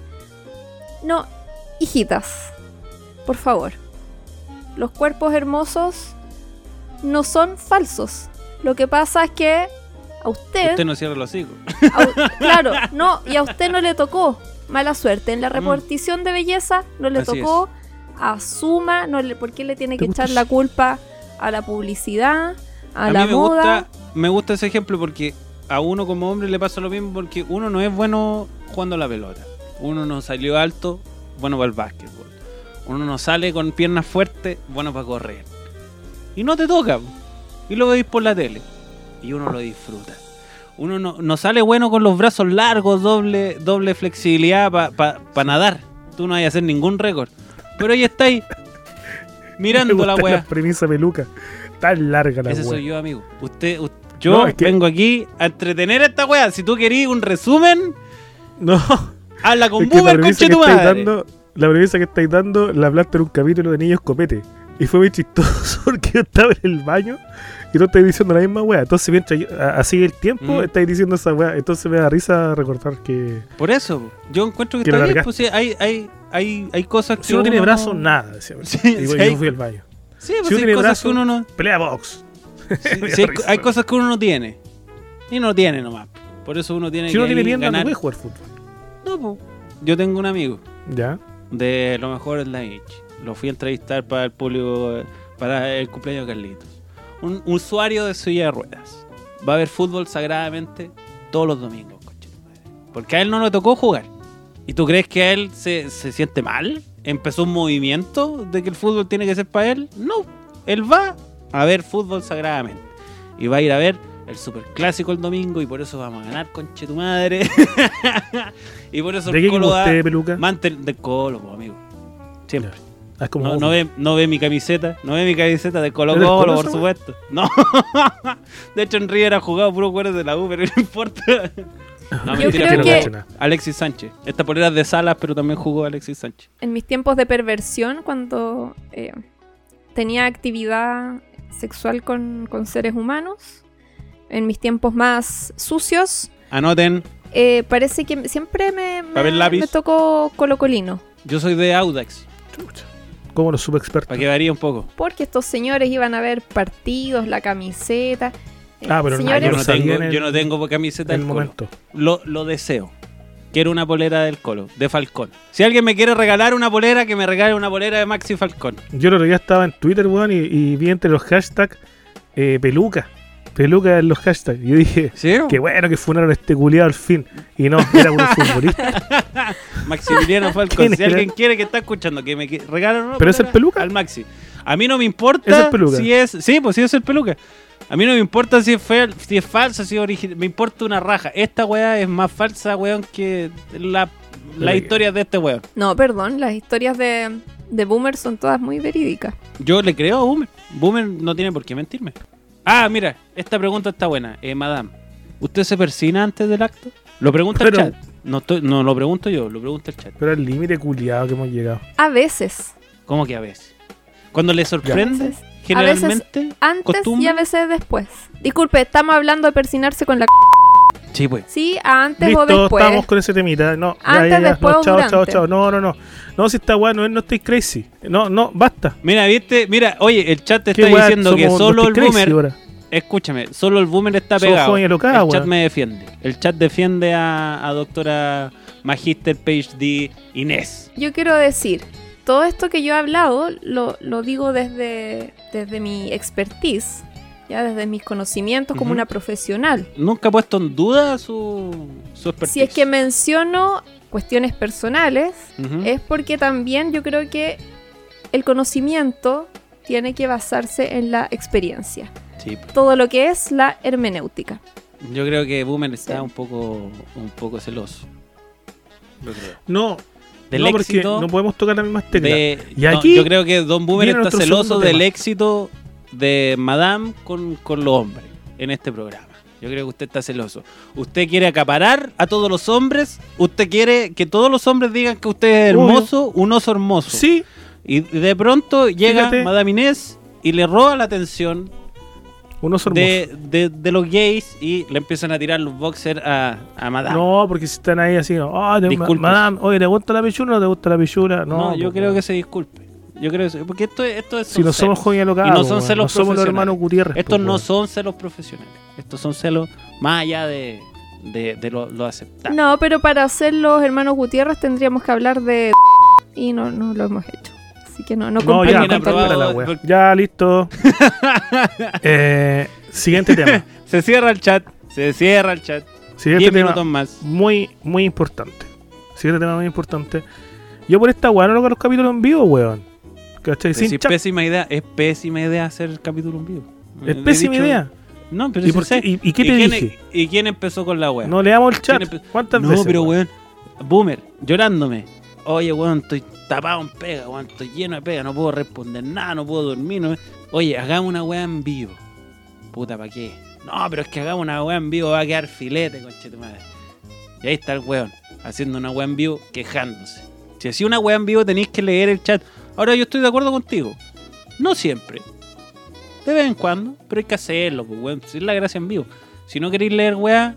No, hijitas, por favor. Los cuerpos hermosos no son falsos. Lo que pasa es que a Usted no cierra los hijos. claro, no, y a usted no le tocó. Mala suerte. En la repartición de belleza no le Así tocó. Asuma, ¿por qué le tiene que ¿Te gusta? echar la culpa a la publicidad, a la mí moda? me gusta ese ejemplo porque a uno como hombre le pasa lo mismo porque uno no es bueno jugando a la pelota. Uno no salió alto, bueno para el básquetbol. Uno no sale con piernas fuertes, bueno para correr. Y no te toca. Y lo veis por la tele. Y uno lo disfruta. Uno no sale bueno con los brazos largos, doble flexibilidad para nadar. Tú no vas a hacer ningún récord. Pero ahí estáis mirando Me la gusta weá. la premisa peluca. Tan larga la Ese weá. soy yo, amigo. Yo No, es que- vengo aquí a entretener a esta weá. Si tú querís un resumen, No, habla con es que la Boomer, premisa que conche tu estáis madre. dando, la premisa que estáis dando la hablaste en un capítulo de Niños Copete. Y fue muy chistoso porque yo estaba en el baño y tú estás diciendo la misma weá. Entonces, mientras así el tiempo, estáis diciendo esa weá. Entonces me da risa recordar que Por eso, yo encuentro que Que está lo bien. largaste. Pues sí, hay cosas que si uno tiene uno brazos, nada. Decía. Sí, y sí, yo hay- fui al baño. Sí, pues Si uno hay tiene cosas brazos, que uno no... pelea box. Me Sí, da risa, hay weón. cosas que uno no tiene. Y no tiene nomás. Por eso uno tiene Si que uno tiene ahí piernas, no ganar. puede jugar fútbol. No, pues. Yo tengo un amigo ¿Ya? de lo mejor en la H. Lo fui a entrevistar para el público, para el cumpleaños de Carlitos. Un usuario de silla de ruedas. Va a ver fútbol sagradamente todos los domingos, coche tu madre. Porque a él no le tocó jugar. ¿Y tú crees que a él se siente mal? ¿Empezó un movimiento de que el fútbol tiene que ser para él? No. Él va a ver fútbol sagradamente. Y va a ir a ver el superclásico el domingo y por eso vamos a ganar, conche tu madre. Y por eso ¿De el qué Colo equipo da usted, peluca? del Colo, po, amigo. Siempre. Ah, es como No, vos. no ve mi camiseta. No ve mi camiseta de Colo ¿Es del Colo, Colo por esa, supuesto. No. De hecho, en River ha jugado puro cueros de la U, pero no importa. No, Yo mentira, creo pero que- cacho nada. Alexis Sánchez. Esta polera es de Salas, pero también jugó Alexis Sánchez. En mis tiempos de perversión, cuando tenía actividad sexual con seres humanos, en mis tiempos más sucios, Anoten, parece que siempre Papel, lápiz. me tocó colocolino. yo soy de Audax, Chucha. Como los subexpertos. para que varíe un poco. Porque estos señores iban a ver partidos, la camiseta. Ah, pero no, señores, yo no sabía en el- Yo no tengo camiseta En del el Colo. momento. Lo deseo. Quiero una polera del Colo, de Falcón. Si alguien me quiere regalar una polera, que me regale una polera de Maxi Falcón. Yo el otro día estaba en Twitter, weón, y vi entre los hashtags peluca. Peluca en los hashtags. Y yo dije, ¿Sí? qué bueno que funaron a este culiado al fin. Y no, era un futbolista. Maximiliano Falcón. ¿Quién Si era? alguien quiere que está escuchando, que me regalen una ¿Pero es el polera Peluca? al Maxi. A mí no me importa ¿Es el Peluca? si es... Sí, pues sí es el Peluca. A mí no me importa si es falsa, si es original. Me importa una raja. Esta weá es más falsa, weón, que la historia de este weón. No, perdón, las historias de Boomer son todas muy verídicas. Yo le creo a Boomer. Boomer no tiene por qué mentirme. Ah, mira, esta pregunta está buena. Madame, ¿usted se persina antes del acto? Lo pregunta Pero- el chat. No lo pregunto yo, lo pregunta el chat. Pero el límite culiado que hemos llegado. A veces. ¿Cómo que a veces? Cuando le sorprende, A veces generalmente, antes costumbre. y a veces después. Disculpe, estamos hablando de persinarse con la Sí, pues. Sí, antes Listo, o después. estamos con ese temita. No, Antes, después no, o chao, chao, durante. chao. No. No, si está bueno, no estáis crazy. No, basta. Mira, viste, mira, oye, el chat te ¿Qué está weá diciendo que somos? solo ¿No el estáis crazy boomer, ahora? escúchame, solo el boomer está Somos pegado. jóvenes alocados, El chat weón. me defiende. El chat defiende a doctora Magister PhD Inés. Yo quiero decir, todo esto que yo he hablado lo digo desde mi expertise, ya desde mis conocimientos como Ujú. una profesional. Nunca ha puesto en duda su expertise. Si es que menciono cuestiones personales, Ujú. es porque también yo creo que el conocimiento tiene que basarse en la experiencia. Sí, Todo lo que es la hermenéutica. yo creo que Boomer está Sí. un poco celoso. Yo creo. No, Del no, porque éxito no podemos tocar las mismas teclas. Y Y aquí yo creo que Don Boomer viene está nuestro celoso segundo del tema. éxito de Madame con los hombres en este programa. Yo creo que usted está celoso. Usted quiere acaparar a todos los hombres. Usted quiere que todos los hombres digan que usted es hermoso, un oso hermoso. Sí, Y de pronto llega Fíjate. Madame Inés y le roba la atención unos hermosos. de los gays y le empiezan a tirar los boxers a Madame. No, porque si están ahí así, Disculpe. madame, oye, ¿te gusta la pichura o no te gusta la pichura? No, No, yo po, creo weón. que se disculpe. Yo creo que porque esto es Si no somos celos. jóvenes alocados, Y no son weón. celos no somos los profesionales. hermanos Gutiérrez. Estos po, no weón. son celos profesionales. Estos son celos más allá de lo aceptable. No, pero para hacer los hermanos Gutiérrez tendríamos que hablar de y no lo hemos hecho. Así que no No, cumplimos ya, ¿Alguien ha con tal probado? fuera la cosa. wea. porque- Ya, listo. Siguiente tema. Se cierra el chat. Se cierra el chat. 10 Siguiente tema minutos más. muy, muy importante. Siguiente tema muy importante. Yo por esta weá no hago los capítulos en vivo, weón. ¿Cachai? Pero Sin si es chat. pésima idea. Es pésima idea hacer el capítulo en vivo. Es Le he pésima dicho- idea. No, pero ¿Y sí por sé. qué? ¿Y qué te quién dije? ¿Y quién empezó con la wea? No leamos el chat. ¿Quién ¿Cuántas No, veces? pero weón? weón. Boomer, llorándome. oye, weón, estoy tapado en pega, weón, estoy lleno de pega, no puedo responder nada, no puedo dormir. No... Oye, hagamos una weá en vivo. Puta, ¿para qué? No, pero es que hagamos una weá en vivo, va a quedar filete, conchetumadre. Y ahí está el weón, haciendo una weá en vivo, quejándose. Si hacía una weá en vivo tenéis que leer el chat. Ahora yo estoy de acuerdo contigo. No siempre. De vez en cuando, pero hay que hacerlo, pues weón. Es la gracia en vivo. Si no queréis leer weá,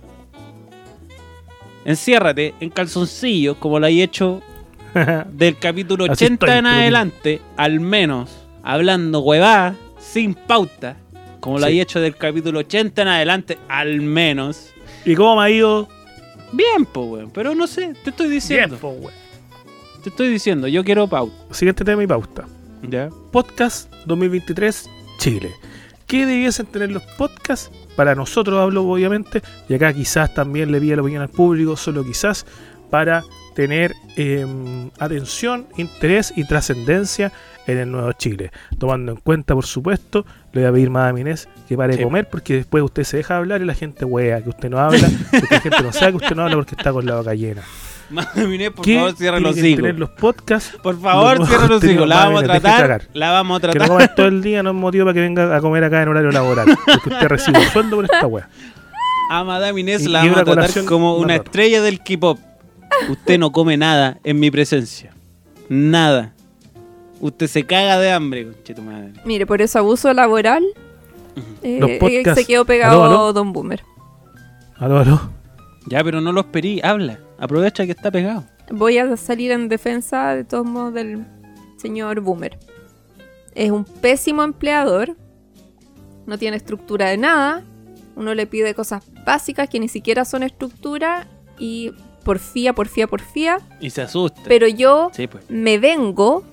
enciérrate en calzoncillos, como lo hay hecho del capítulo 80 en adelante, al menos, hablando huevada, sin pauta, como lo hay hecho del capítulo 80 en adelante, al menos. ¿Y cómo me ha ido? Bien, pues, weón, pero no sé, te estoy diciendo. Bien, po, weón. Te estoy diciendo, yo quiero pauta. Siguiente tema y pauta. ¿Ya? Podcast 2023 Chile. ¿Qué debiesen tener los podcasts? Para nosotros hablo, obviamente, y acá quizás también le pida la opinión al público, solo quizás, para tener atención, interés y trascendencia en el nuevo Chile. Tomando en cuenta, por supuesto, le voy a pedir más a Inés que pare de comer, porque después usted se deja hablar y la gente wea que usted no habla, porque la gente no sabe que usted no habla porque está con la boca llena. Inés, por favor, cierra los hijos. Tener los podcasts. Por favor, cierra los hijos. La vamos a tratar. La vamos a tratar. Que no comas todo el día no es motivo para que venga a comer acá en horario laboral. Porque usted recibe un sueldo por esta wea. A Madame Inés la vamos a tratar como una estrella del K-pop. Usted no come nada en mi presencia. Nada. Usted se caga de hambre, conchito madre. Mire, por ese abuso laboral se quedó pegado ¿Aló? Don Boomer. Aló. Ya, pero no lo esperí. Habla. Aprovecha que está pegado. Voy a salir en defensa de todos modos del señor Boomer. Es un pésimo empleador. No tiene estructura de nada. Uno le pide cosas básicas que ni siquiera son estructura. Y porfía. Y se asusta. Pero yo sí, pues. me vengo.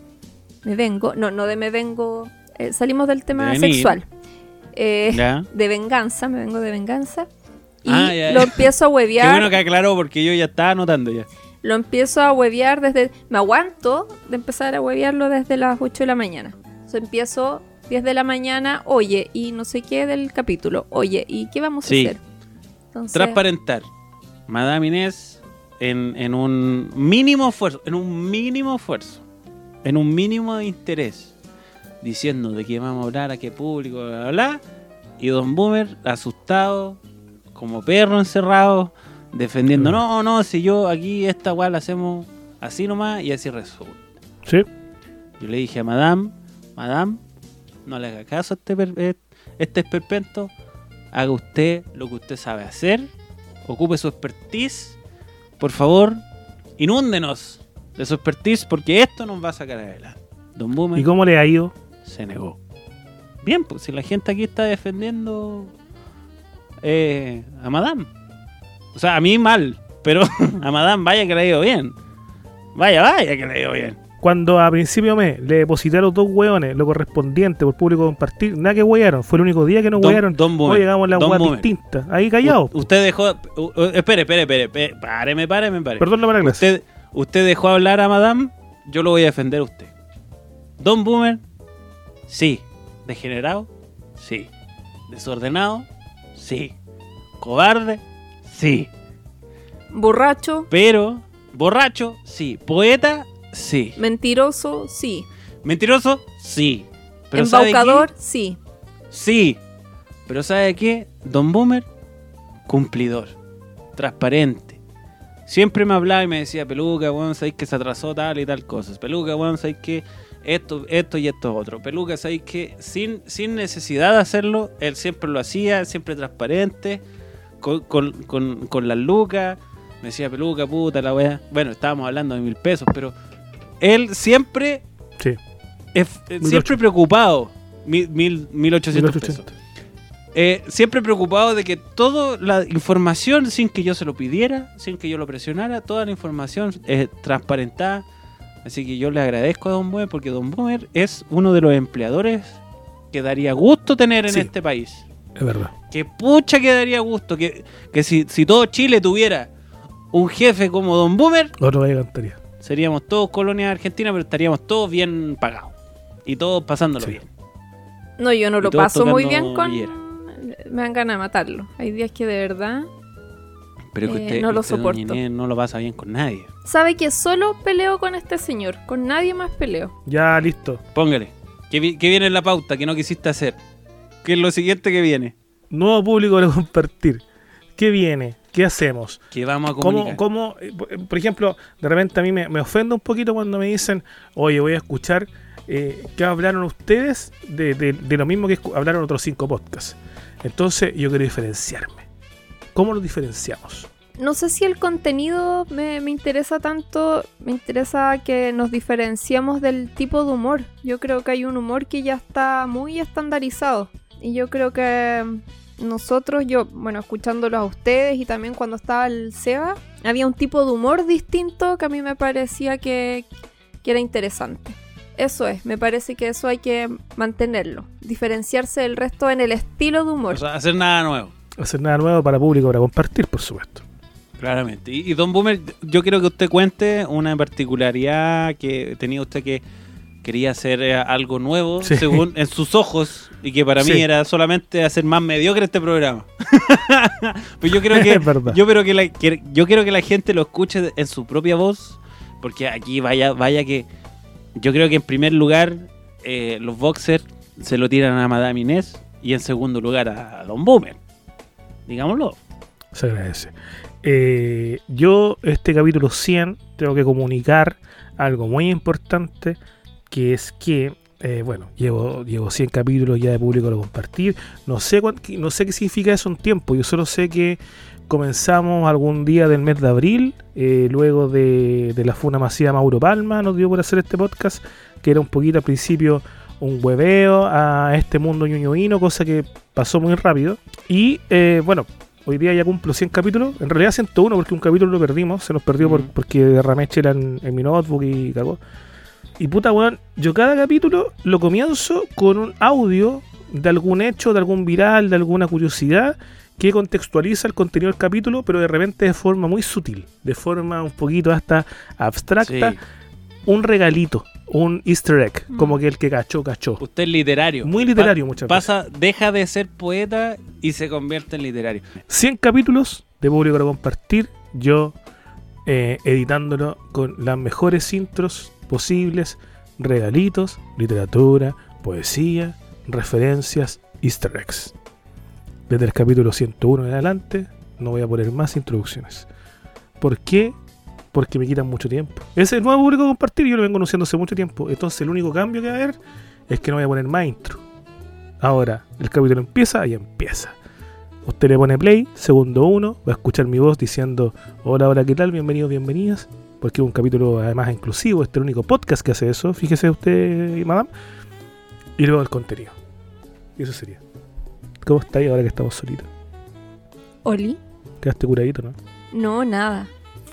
Salimos del tema sexual. De venganza, me vengo de venganza. Y lo empiezo a huevear. Qué bueno que aclaró porque yo ya estaba anotando ya. Lo empiezo a huevear desde... Me aguanto de empezar a huevearlo desde las 8 de la mañana. Empiezo 10 de la mañana, oye, y no sé qué del capítulo. Oye, ¿y qué vamos a hacer? Entonces... Transparentar. Madame Inés en un mínimo esfuerzo. En un mínimo de interés. Diciendo de qué vamos a hablar, a qué público, bla, bla, bla. Y Don Boomer, asustado, como perro encerrado, defendiendo, no, si yo aquí esta weá la hacemos así nomás y así resulta. Sí. Yo le dije a Madame, no le haga caso a este esperpento, haga usted lo que usted sabe hacer, ocupe su expertise, por favor, inúndenos de su expertise porque esto nos va a sacar adelante. Don Boomer. ¿Y cómo le ha ido? Se negó. Bien, pues si la gente aquí está defendiendo a Madame. O sea, a mí mal, pero a Madame vaya que le ha ido bien. Vaya que le ha ido bien. Cuando a principio le deposité a los dos hueones lo correspondiente por público compartir, nada que huearon. Fue el único día que no huearon. Hoy llegamos a la hueá distinta. Ahí callado. Usted dejó... Espere. Páreme. Perdón la mala clase. Usted dejó hablar a Madame, yo lo voy a defender a usted. Don Boomer, sí. Degenerado, sí. Desordenado, sí. Cobarde, sí. Borracho. Pero, borracho, sí. Poeta, sí. Mentiroso, sí. Mentiroso, sí. Pero embaucador, sí. Sí. Pero ¿sabe qué? Don Boomer, cumplidor. Transparente. Siempre me hablaba y me decía, Peluca, weón, sabéis que se atrasó tal y tal cosas. Peluca, weón, sabéis que esto y esto otro. Peluca, sabéis que sin necesidad de hacerlo, él siempre lo hacía, siempre transparente, con las lucas. Me decía, Peluca, puta la weá. Bueno, estábamos hablando de 1.000 pesos, pero él siempre siempre preocupado. 1.800 pesos. Siempre preocupado de que toda la información, sin que yo se lo pidiera, sin que yo lo presionara, toda la información es transparentada. Así que yo le agradezco a Don Boomer porque Don Boomer es uno de los empleadores que daría gusto tener en este país. Es verdad. Que pucha que daría gusto que si todo Chile tuviera un jefe como Don Boomer, otro me encantaría. Seríamos todos colonias argentinas, pero estaríamos todos bien pagados y todos pasándolo bien. No, yo no lo paso muy bien con... Me dan ganas de matarlo. Hay días que de verdad... Pero que usted, no lo usted, doña soporto. Inés, no lo pasa bien con nadie. Sabe que solo peleo con este señor, con nadie más peleo. Ya, listo. Póngale. ¿Qué viene en la pauta que no quisiste hacer? ¿Qué es lo siguiente que viene? Nuevo público para compartir. ¿Qué viene? ¿Qué hacemos? Que vamos a comunicar. Por ejemplo, de repente a mí me ofende un poquito cuando me dicen, oye, voy a escuchar qué hablaron ustedes de lo mismo que hablaron otros 5 podcasts. Entonces yo quiero diferenciarme. ¿Cómo lo diferenciamos? No sé si el contenido me interesa tanto, me interesa que nos diferenciamos del tipo de humor. Yo creo que hay un humor que ya está muy estandarizado. Y yo creo que nosotros, escuchándolos a ustedes y también cuando estaba el Seba, había un tipo de humor distinto que a mí me parecía que era interesante. Eso es, me parece que eso hay que mantenerlo. Diferenciarse del resto en el estilo de humor. O sea, hacer nada nuevo. Hacer nada nuevo para público, para compartir, por supuesto. Claramente. Y Don Boomer, yo quiero que usted cuente una particularidad que tenía usted, que quería hacer algo nuevo, sí, según en sus ojos, y que para mí era solamente hacer más mediocre este programa. Pues yo creo que Es verdad. yo quiero que la gente lo escuche en su propia voz, porque aquí vaya que yo creo que en primer lugar los boxers se lo tiran a Madame Inés y en segundo lugar a Don Boomer. Digámoslo. Se agradece. Yo, este capítulo 100, tengo que comunicar algo muy importante, que es que, llevo 100 capítulos ya de público a compartir. No sé qué significa eso en tiempo. Yo solo sé que comenzamos algún día del mes de abril, luego de la funa masiva Mauro Palma, nos dio por hacer este podcast, que era un poquito al principio un hueveo a este mundo ñoñoíno, cosa que pasó muy rápido. Y hoy día ya cumplo 100 capítulos, en realidad 101 porque un capítulo lo perdimos, se nos perdió porque derramé chela en mi notebook y cagó. Y puta weón, yo cada capítulo lo comienzo con un audio de algún hecho, de algún viral, de alguna curiosidad que contextualiza el contenido del capítulo, pero de repente de forma muy sutil, de forma un poquito hasta abstracta, Sí. Un regalito, un easter egg, como que el que cachó. Usted es literario. Muy literario muchas veces. Deja de ser poeta y se convierte en literario. 100 capítulos de público para compartir, yo editándolo con las mejores intros posibles, regalitos, literatura, poesía, referencias, easter eggs. Desde el capítulo 101 en adelante no voy a poner más introducciones. ¿Por qué? Porque me quitan mucho tiempo. Ese es el nuevo público a compartir, yo lo vengo anunciando hace mucho tiempo. Entonces el único cambio que va a haber es que no voy a poner más intro. Ahora, el capítulo empieza y empieza. Usted le pone play, segundo 1, va a escuchar mi voz diciendo hola, hola, ¿qué tal? Bienvenidos, bienvenidas. Porque es un capítulo además inclusivo, este es el único podcast que hace eso, fíjese usted, madame. Y luego el contenido. Y eso sería. ¿Cómo está ahí ahora que estamos solitos? ¿Oli? Quedaste curadito, ¿no? No, nada.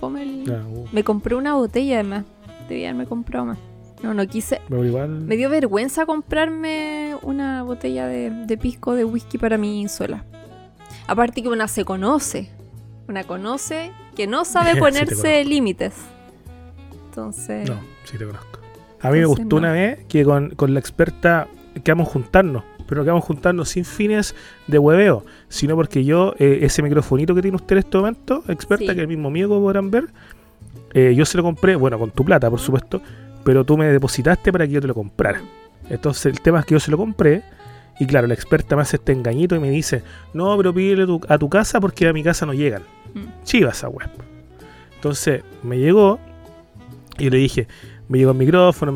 Me compré una botella además. Debía haberme comprado más. No quise. Pero igual... Me dio vergüenza comprarme una botella de pisco de whisky para mí sola. Aparte que una se conoce. Una conoce que no sabe Sí, ponerse límites. Entonces... No, sí te conozco. A mí me gustó una vez que con la experta quedamos juntarnos. Pero no quedamos juntarnos sin fines de hueveo, sino porque yo, ese microfonito que tiene usted en este momento, experta, Sí. que es el mismo mío, como podrán ver, yo se lo compré, bueno, con tu plata, por supuesto, pero tú me depositaste para que yo te lo comprara. Entonces el tema es que yo se lo compré, y claro, la experta me hace este engañito y me dice, no, pero pídele a tu casa porque a mi casa no llegan. Chivas esa web. Entonces me llegó, y yo le dije, me llegó el micrófono.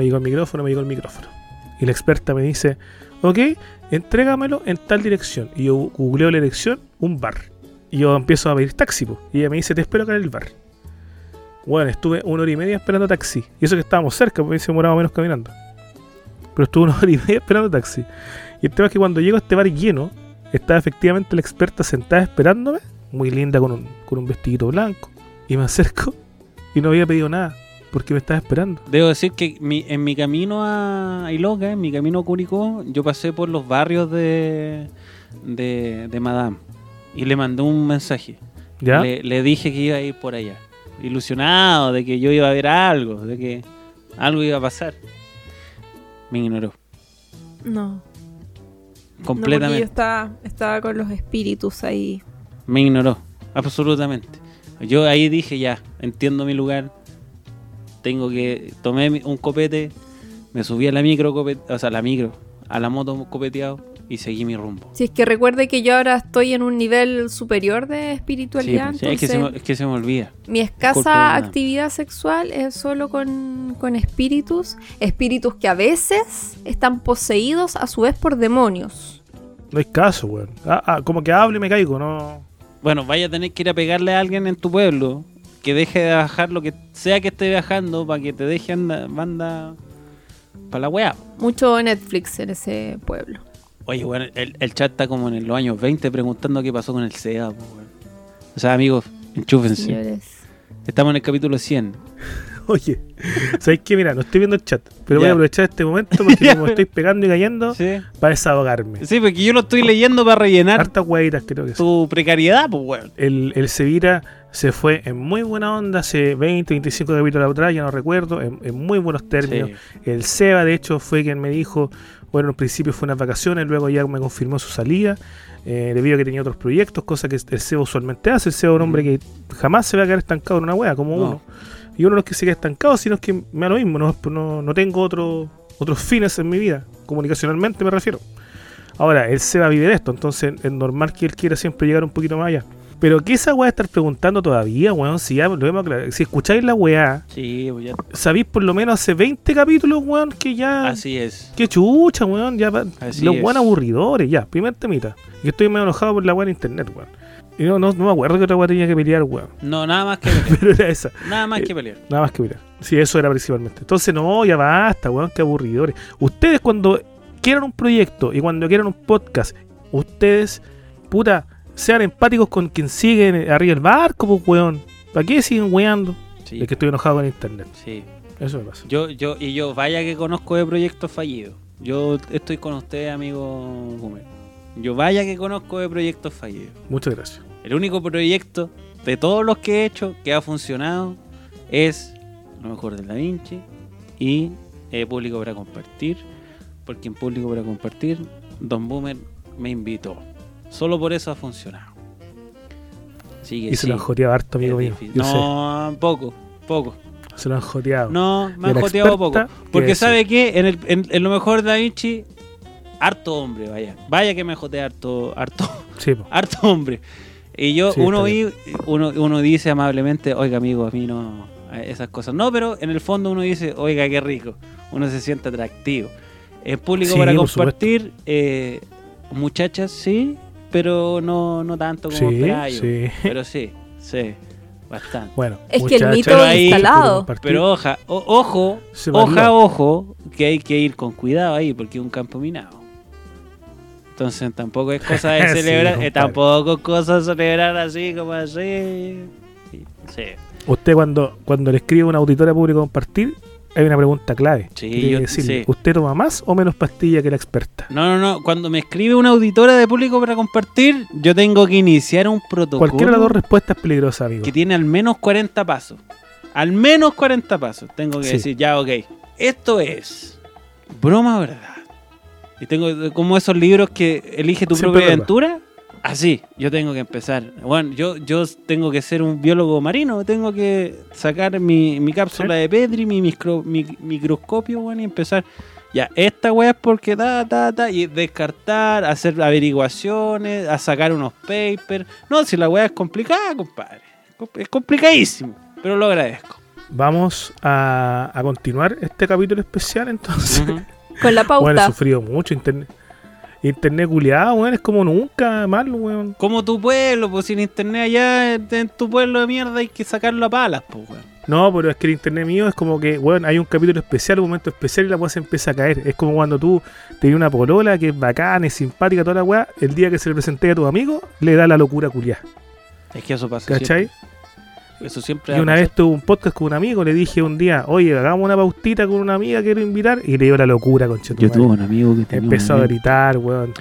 Y la experta me dice, ok, entrégamelo en tal dirección. Y yo googleo la dirección, un bar. Y yo empiezo a pedir taxi, po. Y ella me dice, te espero acá en el bar. Bueno, estuve 1 hora y media esperando taxi. Y eso que estábamos cerca, porque se demoraba menos caminando. Pero estuve 1 hora y media esperando taxi. Y el tema es que cuando llego a este bar lleno, estaba efectivamente la experta sentada esperándome, muy linda, con un vestidito blanco. Y me acerco y no había pedido nada, porque me estaba esperando. Debo decir que en mi camino a Iloca, en mi camino a Curicó, yo pasé por los barrios de Madame y le mandé un mensaje. ¿Ya? Le dije que iba a ir por allá, ilusionado de que yo iba a ver algo, de que algo iba a pasar. Me ignoró No. completamente. No, porque yo estaba con los espíritus ahí. Me ignoró, absolutamente. Yo ahí dije, ya, entiendo mi lugar. Tomé un copete, me subí a la micro, a la moto copeteado y seguí mi rumbo. Si es que recuerde que yo ahora estoy en un nivel superior de espiritualidad, Sí, entonces es que se me olvida. mi Disculpe, escasa actividad sexual es solo con espíritus que a veces están poseídos a su vez por demonios. No hay caso, weón. Como que hablo y me caigo, no. Bueno, vaya a tener que ir a pegarle a alguien en tu pueblo que deje de bajar lo que sea que esté bajando para que te deje banda para la weá. Mucho Netflix en ese pueblo. Oye, bueno, el chat está como en los años 20 preguntando qué pasó con el SEA, po, weón. O sea, amigos, enchúfense. Señores. Estamos en el capítulo 100. Oye, ¿sabes qué? Mira, no estoy viendo el chat, pero Ya. voy a aprovechar este momento porque como estoy pegando y cayendo, Sí. para desahogarme. Sí, porque yo lo estoy leyendo para rellenar Hartas hueitas creo que sí. tu precariedad, pues, weón. El Sevilla se fue en muy buena onda hace 20, 25 capítulos atrás, ya no recuerdo, en muy buenos términos. Sí. El Seba, de hecho, fue quien me dijo, bueno, al principio fue unas vacaciones, luego ya me confirmó su salida, debido a que tenía otros proyectos, cosa que el Seba usualmente hace. El Seba es un hombre que jamás se va a quedar estancado en una wea, como No. uno. Y uno no es que se quede estancado, sino es que me da lo mismo, no tengo otros fines en mi vida, comunicacionalmente me refiero. Ahora, él se va a vivir esto, entonces es normal que él quiera siempre llegar un poquito más allá. Pero ¿qué esa weá estar preguntando todavía, weón? Si ya lo hemos aclarado. Si escucháis la weá, Sí, pues ya. sabéis por lo menos hace 20 capítulos, weón, que ya... Así es. Qué chucha, weón, ya... Así Los es. weón aburridores, ya, primer temita. Yo estoy medio enojado por la weá en internet, weón. Y no me acuerdo que otra weá tenía que pelear, weón. No, nada más que pelear. Pero era esa. Nada más que pelear. Nada más que pelear. Sí, eso era principalmente. Entonces, no, ya basta, weón, qué aburridores. Ustedes cuando quieran un proyecto y cuando quieran un podcast, ustedes, puta, sean empáticos con quien sigue arriba del barco, pues, weón. ¿Para qué siguen weando? Sí. Es que estoy enojado con internet. Sí. Eso me pasa. Yo vaya que conozco de proyectos fallidos. Yo estoy con usted, amigo Gumer. Yo vaya que conozco de proyectos fallidos. Muchas gracias. El único proyecto de todos los que he hecho que ha funcionado es Lo Mejor de Da Vinci y Público para Compartir, porque en Público para Compartir Don Boomer me invitó. Solo por eso ha funcionado. Así que Y se lo han joteado harto, amigo es mío. difícil. Yo sé. No, poco. Se lo han joteado. No, me Y han la joteado experta, poco. Porque ¿qué ¿sabe qué? En Lo Mejor de Da Vinci, harto hombre, vaya. Vaya que me jotea harto Sí, po. hombre. Y yo, Sí, uno dice amablemente, oiga amigo, a mí no, esas cosas no, pero en el fondo uno dice, oiga qué rico, uno se siente atractivo. En Público Sí, para por compartir, muchachas sí, pero no tanto como Sí, esperaba yo. sí. Pero sí, bastante. Bueno, Es que el muchachos, mito Pero ahí- instalado. Pero ojo, Se varió. ojo, que hay que ir con cuidado ahí, porque es un campo minado. Entonces tampoco es cosa de Sí, celebrar, compadre. tampoco es cosa de celebrar así como así. Sí. Usted cuando le escribe a una auditora pública compartir, hay una pregunta clave. Sí, Tiene que yo decirle, sé. ¿usted toma más o menos pastilla que la experta? No. Cuando me escribe una auditora de Público para Compartir, yo tengo que iniciar un protocolo Cualquiera de las dos respuestas es peligrosa, amigo. que tiene al menos 40 pasos. Al menos 40 pasos. Tengo que Sí. decir, ya, ok. Esto es broma o verdad. Y tengo como esos libros que elige tu Siempre propia verdad. aventura. Así, yo tengo que empezar. Bueno, yo tengo que ser un biólogo marino. Tengo que sacar mi cápsula Sí. de Petri, mi microscopio, bueno, y empezar. Ya, esta weá es porque y descartar, hacer averiguaciones, a sacar unos papers. No, si la weá es complicada, compadre. Es complicadísimo, pero lo agradezco. Vamos a continuar este capítulo especial, entonces. Ujú. Con la pauta. Bueno, he sufrido mucho. Internet culiado, weón, es como nunca malo, weón. Como tu pueblo, pues sin internet allá en tu pueblo de mierda hay que sacarlo a palas, pues weón. No, pero es que el internet mío es como que, weón, hay un capítulo especial, un momento especial y la weá se empieza a caer. Es como cuando tú tenías una polola que es bacana, es simpática, toda la weá, el día que se le presenté a tu amigo, le da la locura culiada. Es que eso pasa ¿Cachai? siempre. Eso siempre Y una pasa. vez tuve un podcast con un amigo, le dije un día, oye, hagamos una pautita con una amiga, quiero invitar, y le dio la locura, conchetumare. Yo tuve un amigo que tenía Empezó a gritar, weón.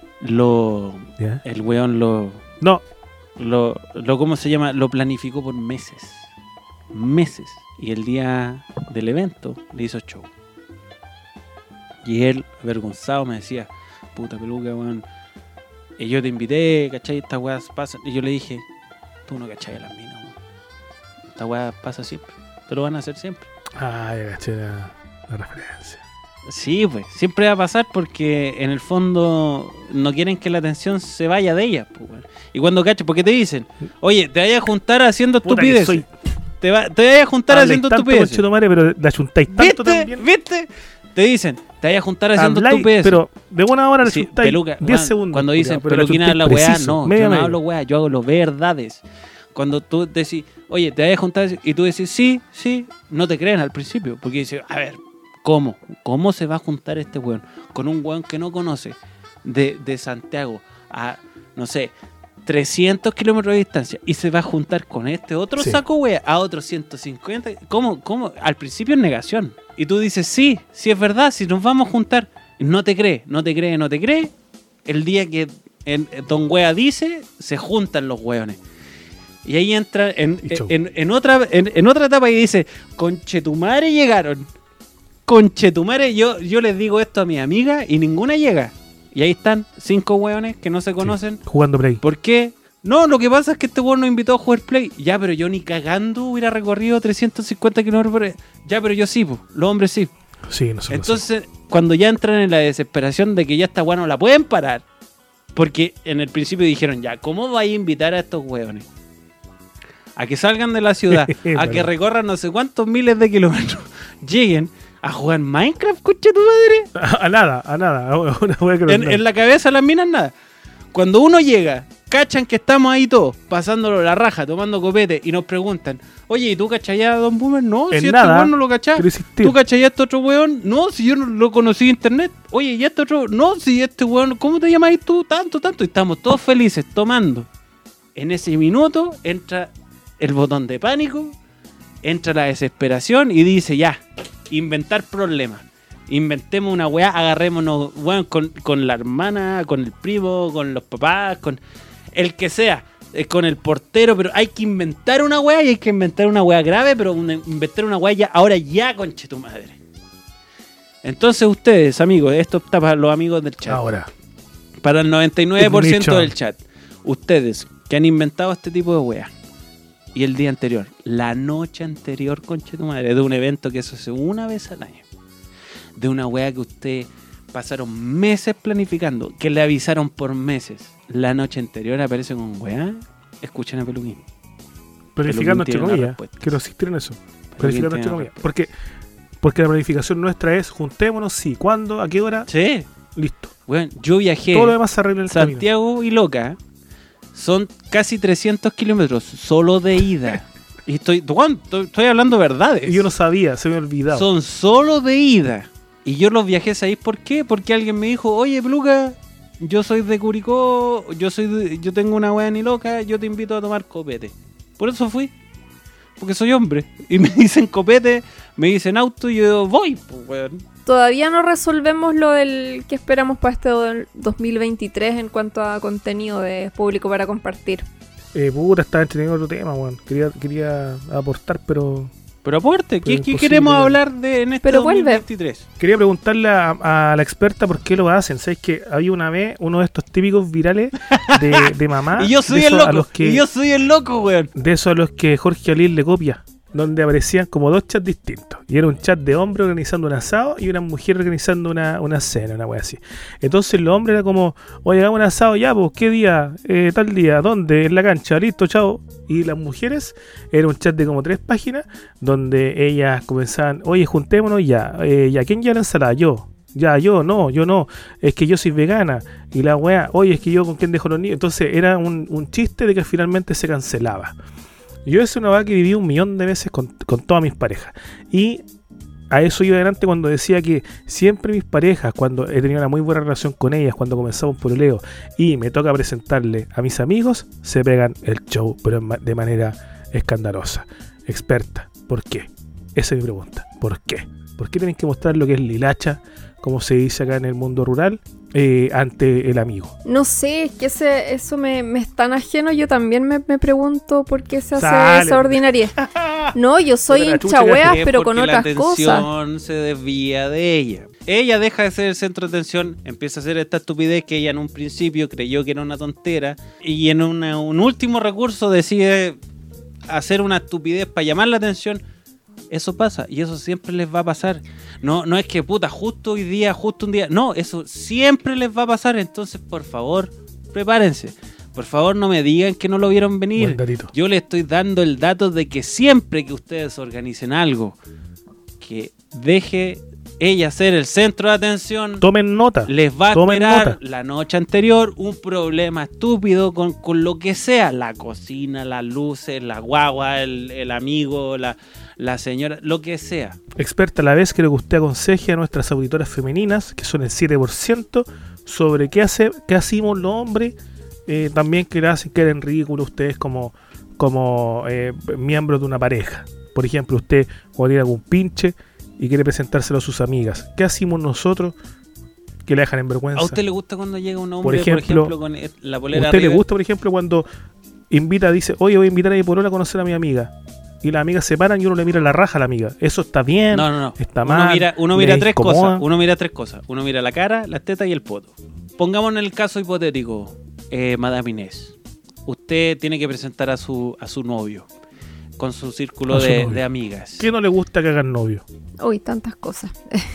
¿Ya? el weón lo No, ¿cómo se llama? Lo planificó por meses. Y el día del evento le hizo show. Y él, avergonzado, me decía, puta peluca, weón. Y yo te invité, ¿cachai? Estas weas pasan. Y yo le dije, tú no cachai a las minas, weón. esta weá pasa siempre. Te lo van a hacer siempre. Ah, ya caché la referencia. Sí, pues, siempre va a pasar porque en el fondo no quieren que la atención se vaya de ellas, pues, weón. Y cuando cacho, porque te dicen, oye, te vayas a juntar haciendo Puta que estupideces. soy- Te vayas a juntar Habláis haciendo tanto, estupideces. conchetumare, pero la chuntáis tanto también. ¿Viste? Te dicen, te vayas a juntar haciendo Habláis, estupideces. pero de buena hora le Sí, chuntáis peluca, 10 weón, segundos. cuando dicen, pero la peluquina chuntáis habla weá, preciso, no, media yo no media. hablo weá, yo hago los verdades. Cuando tú decís, oye, te vayas a juntar y tú decís, sí, no te creen al principio. Porque dices, a ver, ¿cómo? ¿Cómo se va a juntar este weón? Con un weón que no conoce de Santiago a, no sé, 300 kilómetros de distancia y se va a juntar con este otro Sí. saco wea a otros 150. ¿Cómo? Al principio es negación. Y tú dices, sí es verdad, si nos vamos a juntar. No te cree. El día que Don Wea dice, se juntan los weones. Y ahí entra Y chau. en otra etapa y dice, conchetumare llegaron. Conchetumare, yo les digo esto a mi amiga y ninguna llega. Y ahí están 5 weones que no se conocen. Sí, jugando Play. ¿Por qué? No, lo que pasa es que este weón nos invitó a jugar Play. Ya, pero yo ni cagando hubiera recorrido 350 kilómetros por hora. Ya, pero yo sí, po. Los hombres sí. Sí, nosotros. Entonces, cuando ya entran en la desesperación de que ya esta weá no la pueden parar, porque en el principio dijeron, ya, ¿cómo vais a invitar a estos weones? A que salgan de la ciudad, a Bueno. que recorran no sé cuántos miles de kilómetros, lleguen a jugar Minecraft, coche tu madre. A nada. Una wea que no es nada. En la cabeza las minas nada. Cuando uno llega, cachan que estamos ahí todos, pasándolo la raja, tomando copete, y nos preguntan, oye, ¿y tú cachayás a Don Boomer? No, En si nada, este weón no lo cachás. quiero insistir. ¿Tú cachayás a este otro weón? No, si yo no lo conocí en internet. Oye, ¿y este otro? No, si este weón, ¿cómo te llamáis tú? Tanto. Y estamos todos felices tomando. En ese minuto entra el botón de pánico, entra la desesperación y dice, ya, inventar problemas. Inventemos una weá, agarrémonos, weón, con la hermana, con el primo, con los papás, con el que sea, con el portero, pero hay que inventar una weá y hay que inventar una weá grave, pero inventar una weá ya, ahora ya, conche tu madre. Entonces ustedes, amigos, esto está para los amigos del chat. Ahora. Para el 99% Nicho. del chat. Ustedes que han inventado este tipo de weá. Y el día anterior, la noche anterior, conche tu madre, de un evento que se hace una vez al año. De una weá que ustedes pasaron meses planificando, que le avisaron por meses. La noche anterior aparecen con weá, escuchan a Peluquín. Planificando entre tiene las comillas. respuestas. Que no existieron eso. Peluquín Planificando tiene entre las comillas. Porque la planificación nuestra es juntémonos, sí. ¿Cuándo? ¿A qué hora? Sí, Listo. weón, yo viajé Todo lo demás se arregla en el camino. Santiago y Loca. Son casi 300 kilómetros solo de ida. Y estoy hablando verdades. Y yo no sabía, se me había olvidado. Son solo de ida. Y yo los viajé, ¿sabéis por qué? Porque alguien me dijo, oye, Peluca, yo soy de Curicó, yo tengo una weá ni loca, yo te invito a tomar copete. Por eso fui. Porque soy hombre. Y me dicen copete, me dicen auto y yo voy, pues, weón. Todavía no resolvemos lo del que esperamos para este 2023 en cuanto a contenido de público para compartir. Puta, estaba entretenido otro tema, weón. Quería aportar, pero... Pero aporte, Pero ¿qué imposible. queremos hablar de en este Pero vuelve. 2023? Quería preguntarle a la experta por qué lo hacen. ¿Sabes que había una vez uno de estos típicos virales de mamá? Y yo soy de el esos a loco, los que- y yo soy el loco, weón. De eso a los que Jorge Alil le copia, donde aparecían como dos chats distintos. Y era un chat de hombre organizando un asado y una mujer organizando una cena, una wea así. Entonces los hombres era como, oye, hagamos un asado ya, pues, ¿qué día? Tal día, ¿dónde? En la cancha, listo, chao. Y las mujeres, era un chat de como 3 páginas, donde ellas comenzaban, oye, juntémonos ya. Ya, ¿quién lleva la ensalada? Yo. Ya, yo no, es que yo soy vegana. Y la wea, oye, es que yo con quién dejo los niños. Entonces era un chiste de que finalmente se cancelaba. Yo es una weá que viví 1.000.000 de veces con todas mis parejas. Y a eso iba adelante cuando decía que siempre mis parejas, cuando he tenido una muy buena relación con ellas, cuando comenzamos por Leo y me toca presentarle a mis amigos, se pegan el show, pero de manera escandalosa. Experta, ¿por qué? Esa es mi pregunta. ¿Por qué? ¿Por qué tienen que mostrar lo que es lilacha, como se dice acá en el mundo rural, ante el amigo? No sé, es que eso me es tan ajeno. Yo también me pregunto por qué se hace Sale. esa ordinariedad. No, yo soy Pero la chucha hinchahueas, Es pero con porque otras cosas. La atención se desvía de ella. Ella deja de ser el centro de atención, empieza a hacer esta estupidez que ella en un principio creyó que era una tontera y en un último recurso decide hacer una estupidez para llamar la atención. Eso pasa y eso siempre les va a pasar. No es que puta, justo hoy día, justo un día. No, eso siempre les va a pasar. Entonces, por favor, prepárense. Por favor, no me digan que no lo vieron venir. Yo les estoy dando el dato de que siempre que ustedes organicen algo, que deje ella ser el centro de atención, tomen nota. Les va a esperar la noche anterior un problema estúpido con lo que sea. La cocina, las luces, la guagua, el amigo, la señora, lo que sea. Experta a la vez, quiero que usted aconseje a nuestras auditoras femeninas, que son el 7%, sobre qué hacemos los hombres, también que le hacen quedar en ridículo ustedes como miembros de una pareja. Por ejemplo, usted cuando tiene algún pinche y quiere presentárselo a sus amigas, ¿qué hacemos nosotros que le dejan en vergüenza? ¿A usted le gusta cuando llega un hombre, por ejemplo con la polera ¿a usted arriba? le gusta, por ejemplo, cuando dice, oye, voy a invitar a mi polola a conocer a mi amiga? Y las amigas se paran y uno le mira la raja a la amiga. ¿Eso está bien? No. ¿Está mal? Uno mira tres cosas. Uno mira tres cosas. Uno mira la cara, las tetas y el poto. Pongamos en el caso hipotético, Madame Inés. Usted tiene que presentar a su novio con su círculo de amigas. ¿Qué no le gusta que hagan novio? Uy, tantas cosas.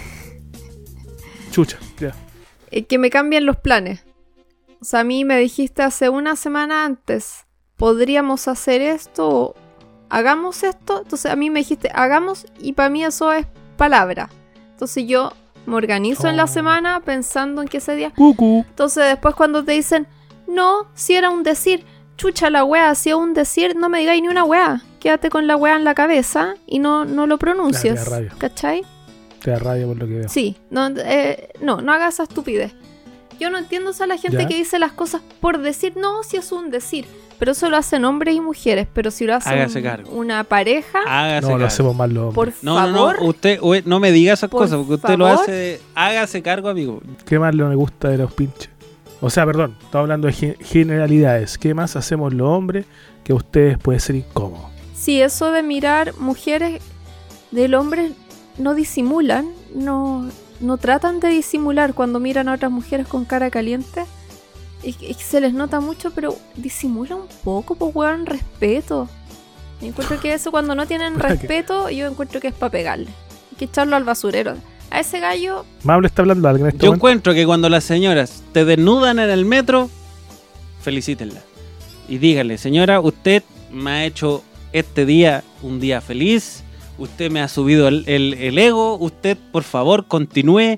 Chucha, ya. Que me cambien los planes. O sea, a mí me dijiste hace una semana antes, podríamos hacer esto, hagamos esto. Entonces a mí me dijiste, hagamos, y para mí eso es palabra. Entonces yo me organizo en la semana pensando en que ese día. Entonces después cuando te dicen, no, si era un decir, chucha la wea, si es un decir, no me digáis ni una wea. Quédate con la wea en la cabeza y no lo pronuncies. Claro, te da rabia. ¿Cachai? Te da rabia por lo que veo. Sí, no hagas esa estupidez. Yo no entiendo a la gente que dice las cosas por decir, no, si es un decir. Pero eso lo hacen hombres y mujeres. Pero si lo hace una pareja, lo hacemos mal los hombres. Por favor. Usted no me diga esas cosas, porque usted lo hace. Hágase cargo, amigo. ¿Qué más no me gusta de los pinches? O sea, perdón, estamos hablando de generalidades. ¿Qué más hacemos los hombres que a ustedes puede ser incómodo? Sí, eso de mirar mujeres del hombre no disimulan, no tratan de disimular cuando miran a otras mujeres con cara caliente. Y se les nota mucho, pero disimula un poco, pues weón, respeto. Yo encuentro que eso cuando no tienen respeto, yo encuentro que es para pegarle. Hay que echarlo al basurero. A ese gallo... Mable está hablando alguien en este momento. Encuentro que cuando las señoras te desnudan en el metro, felicítenla. Y díganle, señora, usted me ha hecho este día un día feliz. Usted me ha subido el ego. Usted, por favor, continúe.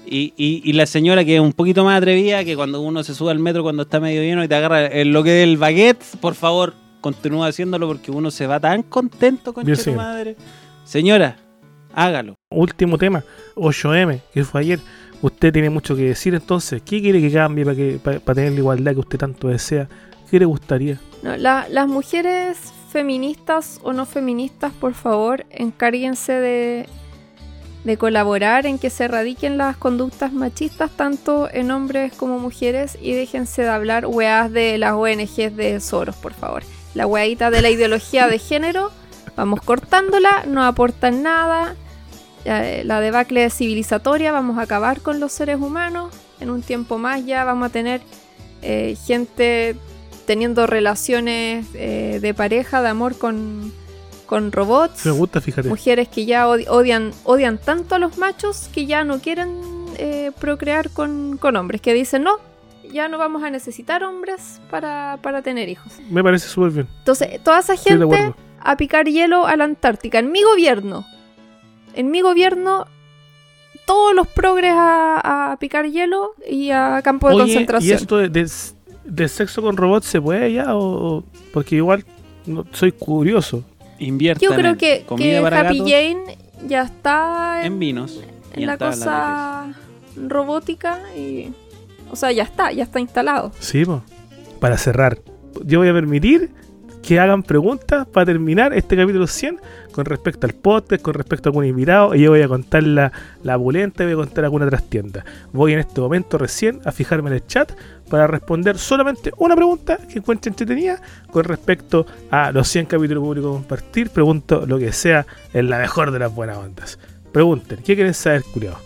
Y la señora que es un poquito más atrevida, que cuando uno se sube al metro cuando está medio lleno y te agarra lo que es el baguette, por favor, continúa haciéndolo porque uno se va tan contento con tu madre. Señora, hágalo. Último tema, 8M, que fue ayer. Usted tiene mucho que decir, entonces, ¿qué quiere que cambie para tener la igualdad que usted tanto desea? ¿Qué le gustaría? No, las mujeres feministas o no feministas, por favor, encárguense de colaborar en que se erradiquen las conductas machistas tanto en hombres como mujeres y déjense de hablar weas de las ONGs de Soros, por favor. La weadita de la ideología de género, vamos cortándola, no aportan nada. La debacle civilizatoria, vamos a acabar con los seres humanos. En un tiempo más ya vamos a tener gente teniendo relaciones de pareja, de amor con robots. Me gusta, fíjate. Mujeres que ya odian tanto a los machos que ya no quieren procrear con hombres, que dicen no, ya no vamos a necesitar hombres para tener hijos. Me parece súper bien. Entonces, toda esa gente a picar hielo a la Antártica. En mi gobierno, todos los progres a picar hielo y a campo de concentración. ¿Y esto de sexo con robots se puede ya? Porque igual soy curioso. Inviertan. Yo creo que Happy Jane ya está en vinos. En la cosa robótica y... O sea, ya está instalado. Sí, pues. Para cerrar, yo voy a permitir que hagan preguntas para terminar este capítulo 100 con respecto al podcast, con respecto a algún invitado, y yo voy a contar la pulenta y voy a contar alguna trastienda. Voy en este momento recién a fijarme en el chat para responder solamente una pregunta que encuentre entretenida con respecto a los 100 capítulos públicos compartir. Pregunto lo que sea en la mejor de las buenas ondas. Pregunten, ¿qué quieren saber, culiados?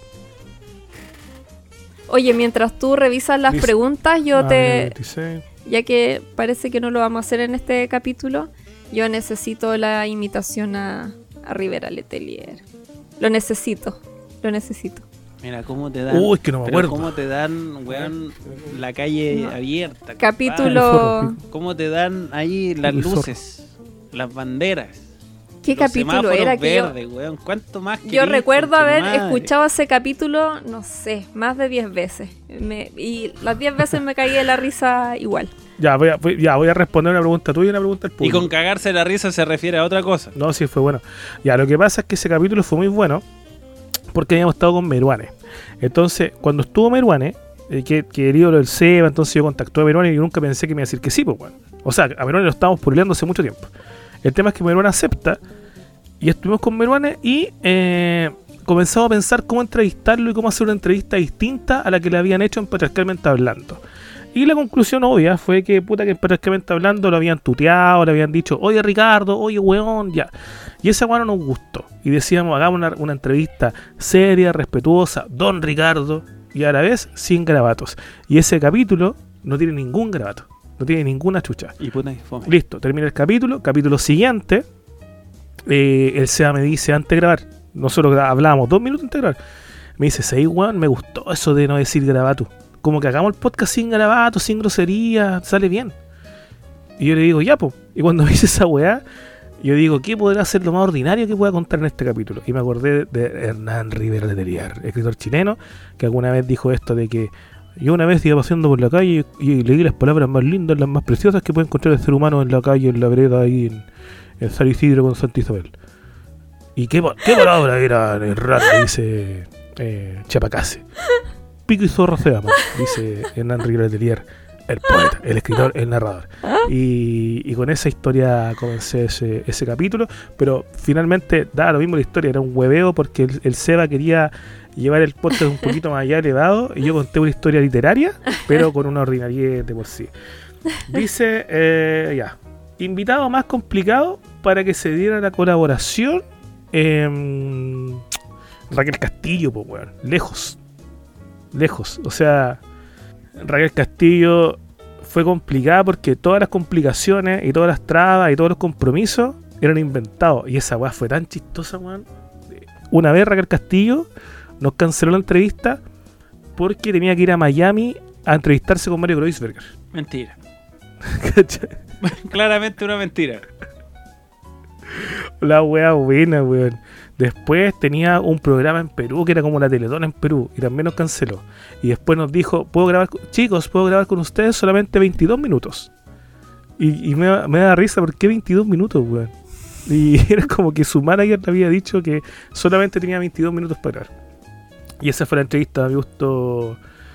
Oye, mientras tú revisas las preguntas, yo 26. Ya que parece que no lo vamos a hacer en este capítulo, Yo necesito la imitación a Rivera Letelier. Lo necesito. Mira, cómo te dan. Uy, es que no me acuerdo. Cómo te dan, weón, la calle abierta. Capítulo. compadre. Cómo te dan ahí las luces, las banderas. ¿Qué los capítulo era semáforos que yo? verdes, weón. ¿Cuánto más Yo querís, recuerdo haber conchetumadre? escuchado ese capítulo, no sé, más de 10 veces. Y las 10 veces me caí de la risa igual. Ya, voy a responder una pregunta tuya y una pregunta del Y público. con cagarse la risa se refiere a otra cosa. No, sí, fue bueno. Ya, lo que pasa es que ese capítulo fue muy bueno porque habíamos estado con Meruane. Entonces, cuando estuvo Meruane, que el ídolo del Seba, entonces yo contacté a Meruane y yo nunca pensé que me iba a decir que sí, pues bueno. O sea, a Meruane lo estábamos puliendo hace mucho tiempo. El tema es que Meruane acepta y estuvimos con Meruane y comenzamos a pensar cómo entrevistarlo y cómo hacer una entrevista distinta a la que le habían hecho en Patriarcalmente Hablando. Y la conclusión obvia fue que puta que en Patriarcalmente Hablando lo habían tuteado, le habían dicho, oye Ricardo, oye weón, ya. Y esa weón no nos gustó. Y decíamos, hagamos una entrevista seria, respetuosa, don Ricardo, y a la vez sin garabatos. Y ese capítulo no tiene ningún garabato, no tiene ninguna chucha. Y puta que fome. Listo, termina el capítulo siguiente, el Seba me dice antes de grabar, nosotros hablábamos 2 minutos antes de grabar, me dice, ¿sabes, weón? Me gustó eso de no decir garabato. Como que hagamos el podcast sin garabato, sin grosería, sale bien. Y yo le digo, ya, po. Y cuando me dice esa weá, yo digo, ¿qué podrá ser lo más ordinario que pueda contar en este capítulo? Y me acordé de Hernán Rivera Letelier, escritor chileno, que alguna vez dijo esto de que yo una vez iba paseando por la calle y leí las palabras más lindas, las más preciosas que puede encontrar el ser humano en la calle, en la vereda, ahí en San Isidro con Santa Isabel. ¿Y qué palabra era Hernán? Dice Chapacase. Pico y zorro se llama, dice Hernán Rivera Letelier, el poeta, el escritor, el narrador. Y con esa historia comencé ese capítulo, pero finalmente daba lo mismo la historia, era un hueveo porque el Seba quería llevar el podcast un poquito más allá elevado y yo conté una historia literaria, pero con una ordinariedad de por sí. Dice, invitado más complicado para que se diera la colaboración, Raquel Castillo, pues weón, lejos, o sea, Raquel Castillo fue complicada porque todas las complicaciones y todas las trabas y todos los compromisos eran inventados, y esa weá fue tan chistosa, weón. Una vez Raquel Castillo nos canceló la entrevista porque tenía que ir a Miami a entrevistarse con Mario Kreuzberger. Mentira. ¿Cachai? Claramente una mentira. La weá buena, weón. Después tenía un programa en Perú que era como la Teletón en Perú y también nos canceló. Y después nos dijo, puedo grabar con ustedes solamente 22 minutos. Y me da risa, ¿por qué 22 minutos, weón? Y era como que su manager le había dicho que solamente tenía 22 minutos para grabar. Y esa fue la entrevista, a mi gusto,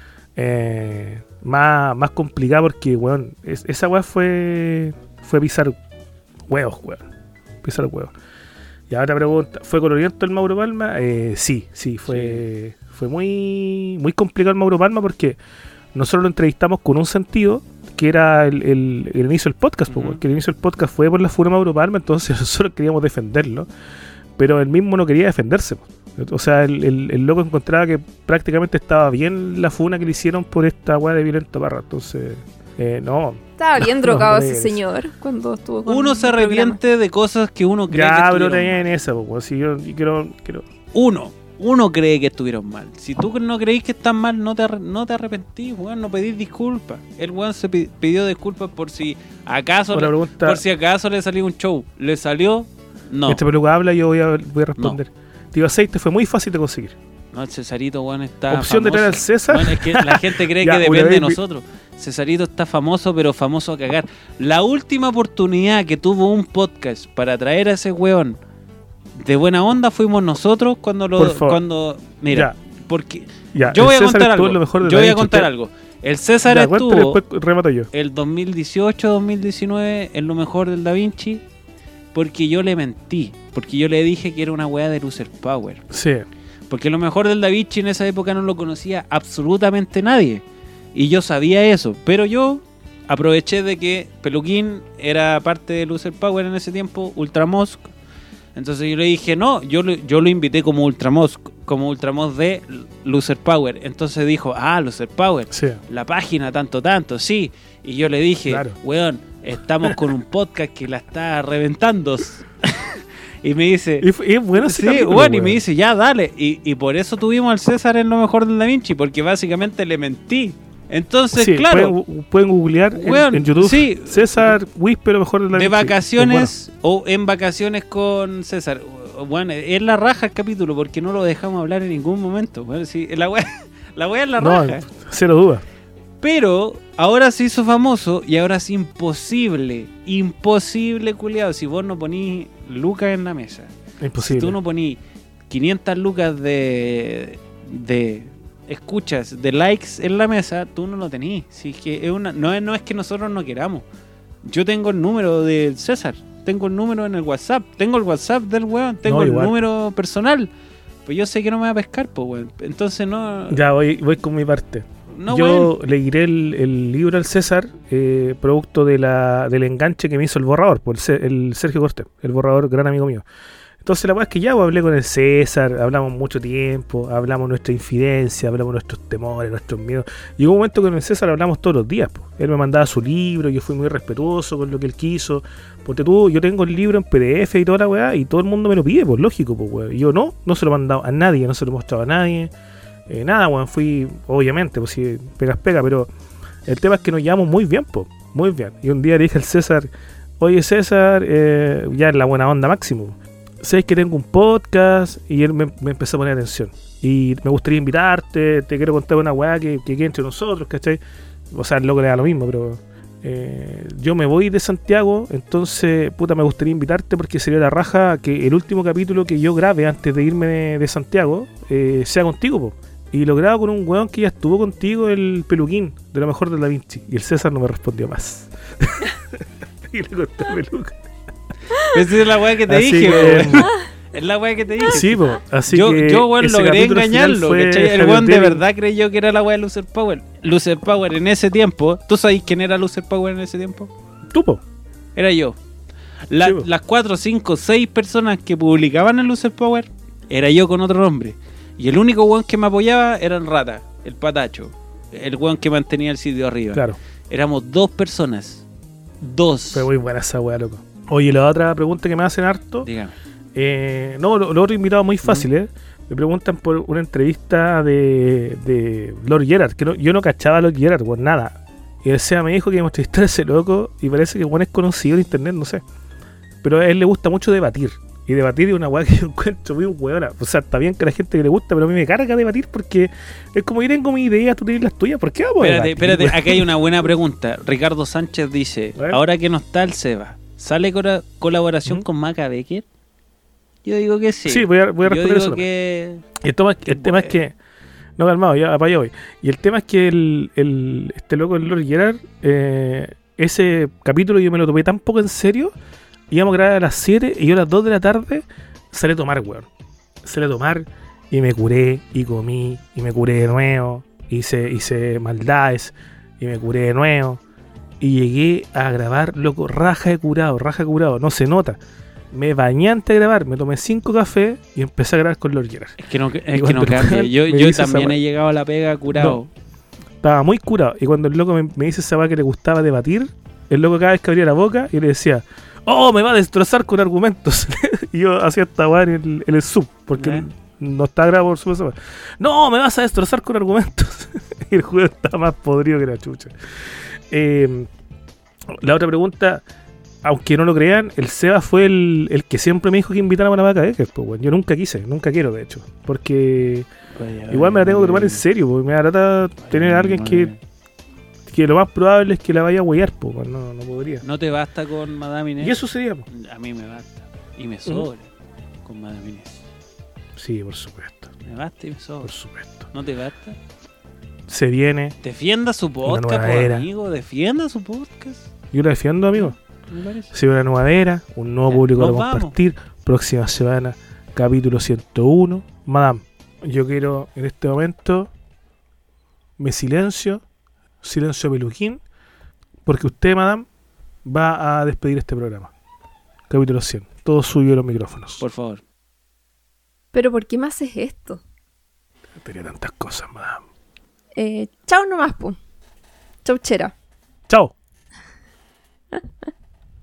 más complicada porque, weón, esa weá fue pisar huevos, weón. Pisar huevos. Y ahora pregunta, ¿fue coloriento el Mauro Palma? Sí, fue muy, muy complicado el Mauro Palma porque nosotros lo entrevistamos con un sentido que era el inicio del podcast, porque el inicio del podcast fue por la funa Mauro Palma, entonces nosotros queríamos defenderlo, pero él mismo no quería defenderse. O sea, el loco encontraba que prácticamente estaba bien la funa que le hicieron por esta weá de Violento Parra, entonces, no. Estaba bien drogado no ese señor cuando estuvo con Uno se el programa. arrepiente de cosas que uno cree que Ya, pero estuvieron tenía en mal. esa, pues, si yo quiero... Uno cree que estuvieron mal. Si tú no creís que están mal, no te arrepentís, weón, no pedís disculpas. El weón se pidió disculpas por si acaso Otra pregunta. por si acaso le salió un show. ¿Le salió? No. Este peluca habla y yo voy a responder. Tío Aceite fue muy fácil de conseguir. No, el Cesarito, weón, está Opción de traer al famoso. César. Weón, es que la gente cree Ya, que una depende vez de vi- nosotros. Cesarito está famoso, pero famoso a cagar. La última oportunidad que tuvo un podcast para traer a ese weón de buena onda fuimos nosotros Por favor. mira, Ya. porque Ya, yo voy a el César contar estuvo algo. en lo mejor de Yo la voy a dicha. contar Usted- algo. El César Ya, cuéntale, estuvo después remato yo. el 2018-2019 en lo mejor del Da Vinci porque yo le mentí, porque yo le dije que era una weá de Loser Power. Sí. Porque lo mejor del Da Vinci en esa época no lo conocía absolutamente nadie. Y yo sabía eso. Pero yo aproveché de que Peluquín era parte de Loser Power en ese tiempo, Ultramosk. Entonces yo le dije, no, yo lo invité como Ultramosk de Loser Power. Entonces dijo, Loser Power, Sí. la página tanto, sí. Y yo le dije, Claro. weón, estamos con un podcast que la está reventando. Y me dice... Y es bueno ese sí, capítulo, bueno, y weón. me dice, ya, dale. Y por eso tuvimos al César en Lo Mejor del Da Vinci, porque básicamente le mentí. Entonces, Sí, claro, pueden googlear weón, en YouTube sí. César Wispe, Lo Mejor del Da de Vinci. vacaciones o en vacaciones con César. Bueno, es la raja el capítulo, porque no lo dejamos hablar en ningún momento. Bueno, sí, la wea es la No, raja. cero duda. Pero ahora se hizo famoso y ahora es imposible, culiado. Si vos no ponís lucas en la mesa, Imposible. si tú no ponís 500 lucas de escuchas, de likes en la mesa, tú no lo tenés. Si es que no es que nosotros no queramos. Yo tengo el número del César, tengo el número en el WhatsApp, tengo el WhatsApp del weón, tengo el igual. número personal. Pues yo sé que no me va a pescar, pues weón. Entonces no. Ya voy con mi parte. No, Yo le diré el libro al César, producto del enganche que me hizo el borrador, pues el Sergio Cortés, el borrador, gran amigo mío. Entonces la verdad es que ya hablé con el César, hablamos mucho tiempo, hablamos nuestra infidencia, hablamos nuestros temores, nuestros miedos. Llegó un momento que con el César hablamos todos los días, pues. Él me mandaba su libro, yo fui muy respetuoso con lo que él quiso. Porque yo tengo el libro en PDF y toda la weá, y todo el mundo me lo pide, pues lógico, pues weá. Y yo no se lo he mandado a nadie, no se lo he mostrado a nadie. Nada, weón, fui, obviamente, pues si pega, pero el tema es que nos llevamos muy bien, pues, muy bien. Y un día le dije al César, oye César, ya en la buena onda máximo, sabes que tengo un podcast, y él me empezó a poner atención. Y me gustaría invitarte, te quiero contar una weá que quede entre nosotros, ¿cachai? O sea, el loco le da lo mismo, pero yo me voy de Santiago, entonces, puta, me gustaría invitarte porque sería la raja que el último capítulo que yo grabe antes de irme de Santiago sea contigo, po. Y lo grabo con un weón que ya estuvo contigo, el Peluquín, de Lo Mejor del Da Vinci. Y el César no me respondió más. Y le conté a Peluca. Esa es la weá que te Así dije, que- weón. Es la weá que te dije. Sí, po, así yo, que weón, ese logré capítulo final engañarlo, fue ¿cachai? El Javier weón de Deli. verdad creyó que era la weá de Loser Power. Loser Power en ese tiempo, ¿tú sabes quién era Loser Power en ese tiempo? Tú, po. Era yo. Sí, po. Las 4, 5, 6 personas que publicaban en Loser Power, era yo con otro nombre. Y el único weón que me apoyaba era el Rata, el Patacho, el weón que mantenía el sitio arriba. Claro. Éramos 2 personas. 2. Fue muy buena esa weá, loco. Oye, la otra pregunta que me hacen harto. Dígame. No, los otros invitados muy fáciles. Me preguntan por una entrevista de Lord Gerard, que yo no cachaba a Lord Gerard por nada. Y el SEA me dijo que me entrevistara a ese loco, y parece que bueno, es conocido en internet, no sé. Pero a él le gusta mucho debatir. Y debatir es una weá que yo encuentro muy hueona. O sea, está bien que a la gente que le gusta, pero a mí me carga debatir porque es como yo tengo mi idea, tú tienes las tuyas, ¿por qué vamos a debatir? Espérate, aquí hay una buena pregunta. Ricardo Sánchez dice, A ver. ahora que no está el Seba, ¿sale colaboración con Maca Becker? Yo digo que sí. Sí, voy a Yo responder digo eso. que... Y el tema es que... No, calmado, ya para allá voy. Y el tema es que este loco, el Lord Gerard, ese capítulo yo me lo tomé tan poco en serio. Íbamos a grabar a las 7 y yo a las 2 de la tarde salí a tomar, weón. Salí a tomar y me curé y comí y me curé de nuevo. Hice maldades y me curé de nuevo. Y llegué a grabar, loco, raja de curado, no se nota. Me bañé antes de grabar, me tomé 5 cafés y empecé a grabar con Lord Gerard. Es que no cuando cambia. me Yo dice esa también weá. he llegado a la pega curado. Estaba muy curado. Y cuando el loco me dice esa weá que le gustaba debatir, el loco cada vez que abría la boca, yo le decía, ¡oh, me va a destrozar con argumentos! Y yo hacía esta weá en el sub, porque no está grabado por sub esa weá. ¡No, me vas a destrozar con argumentos! Y el juego estaba más podrido que la chucha. La otra pregunta, aunque no lo crean, el Seba fue el que siempre me dijo que invitara a la vaca Becker, pues, bueno. Yo nunca quiero de hecho, porque igual me la tengo que tomar en serio, porque me da lata tener a alguien que lo más probable es que la vaya a huear, pues, bueno, no podría. ¿No te basta con Madame Inés? Y eso sería, pues. A mí me basta. Y me sobra con Madame Inés. Sí, por supuesto, Me basta y me sobra. por supuesto. ¿No te basta? Se viene, Defienda su podcast, nueva por era. amigo. Defienda su podcast. yo lo defiendo, amigo. Me parece. Se viene una nueva era, un nuevo Ya, público nos para vamos. compartir. Próxima semana, capítulo 101. Madame, yo quiero en este momento me silencio Peluquín, porque usted, Madame, va a despedir este programa. Capítulo 100. Todo suyo los micrófonos. Por favor. Pero ¿por qué me haces esto? Tenía tantas cosas, Madame. Chao nomás, po. Chau, chera. Chao.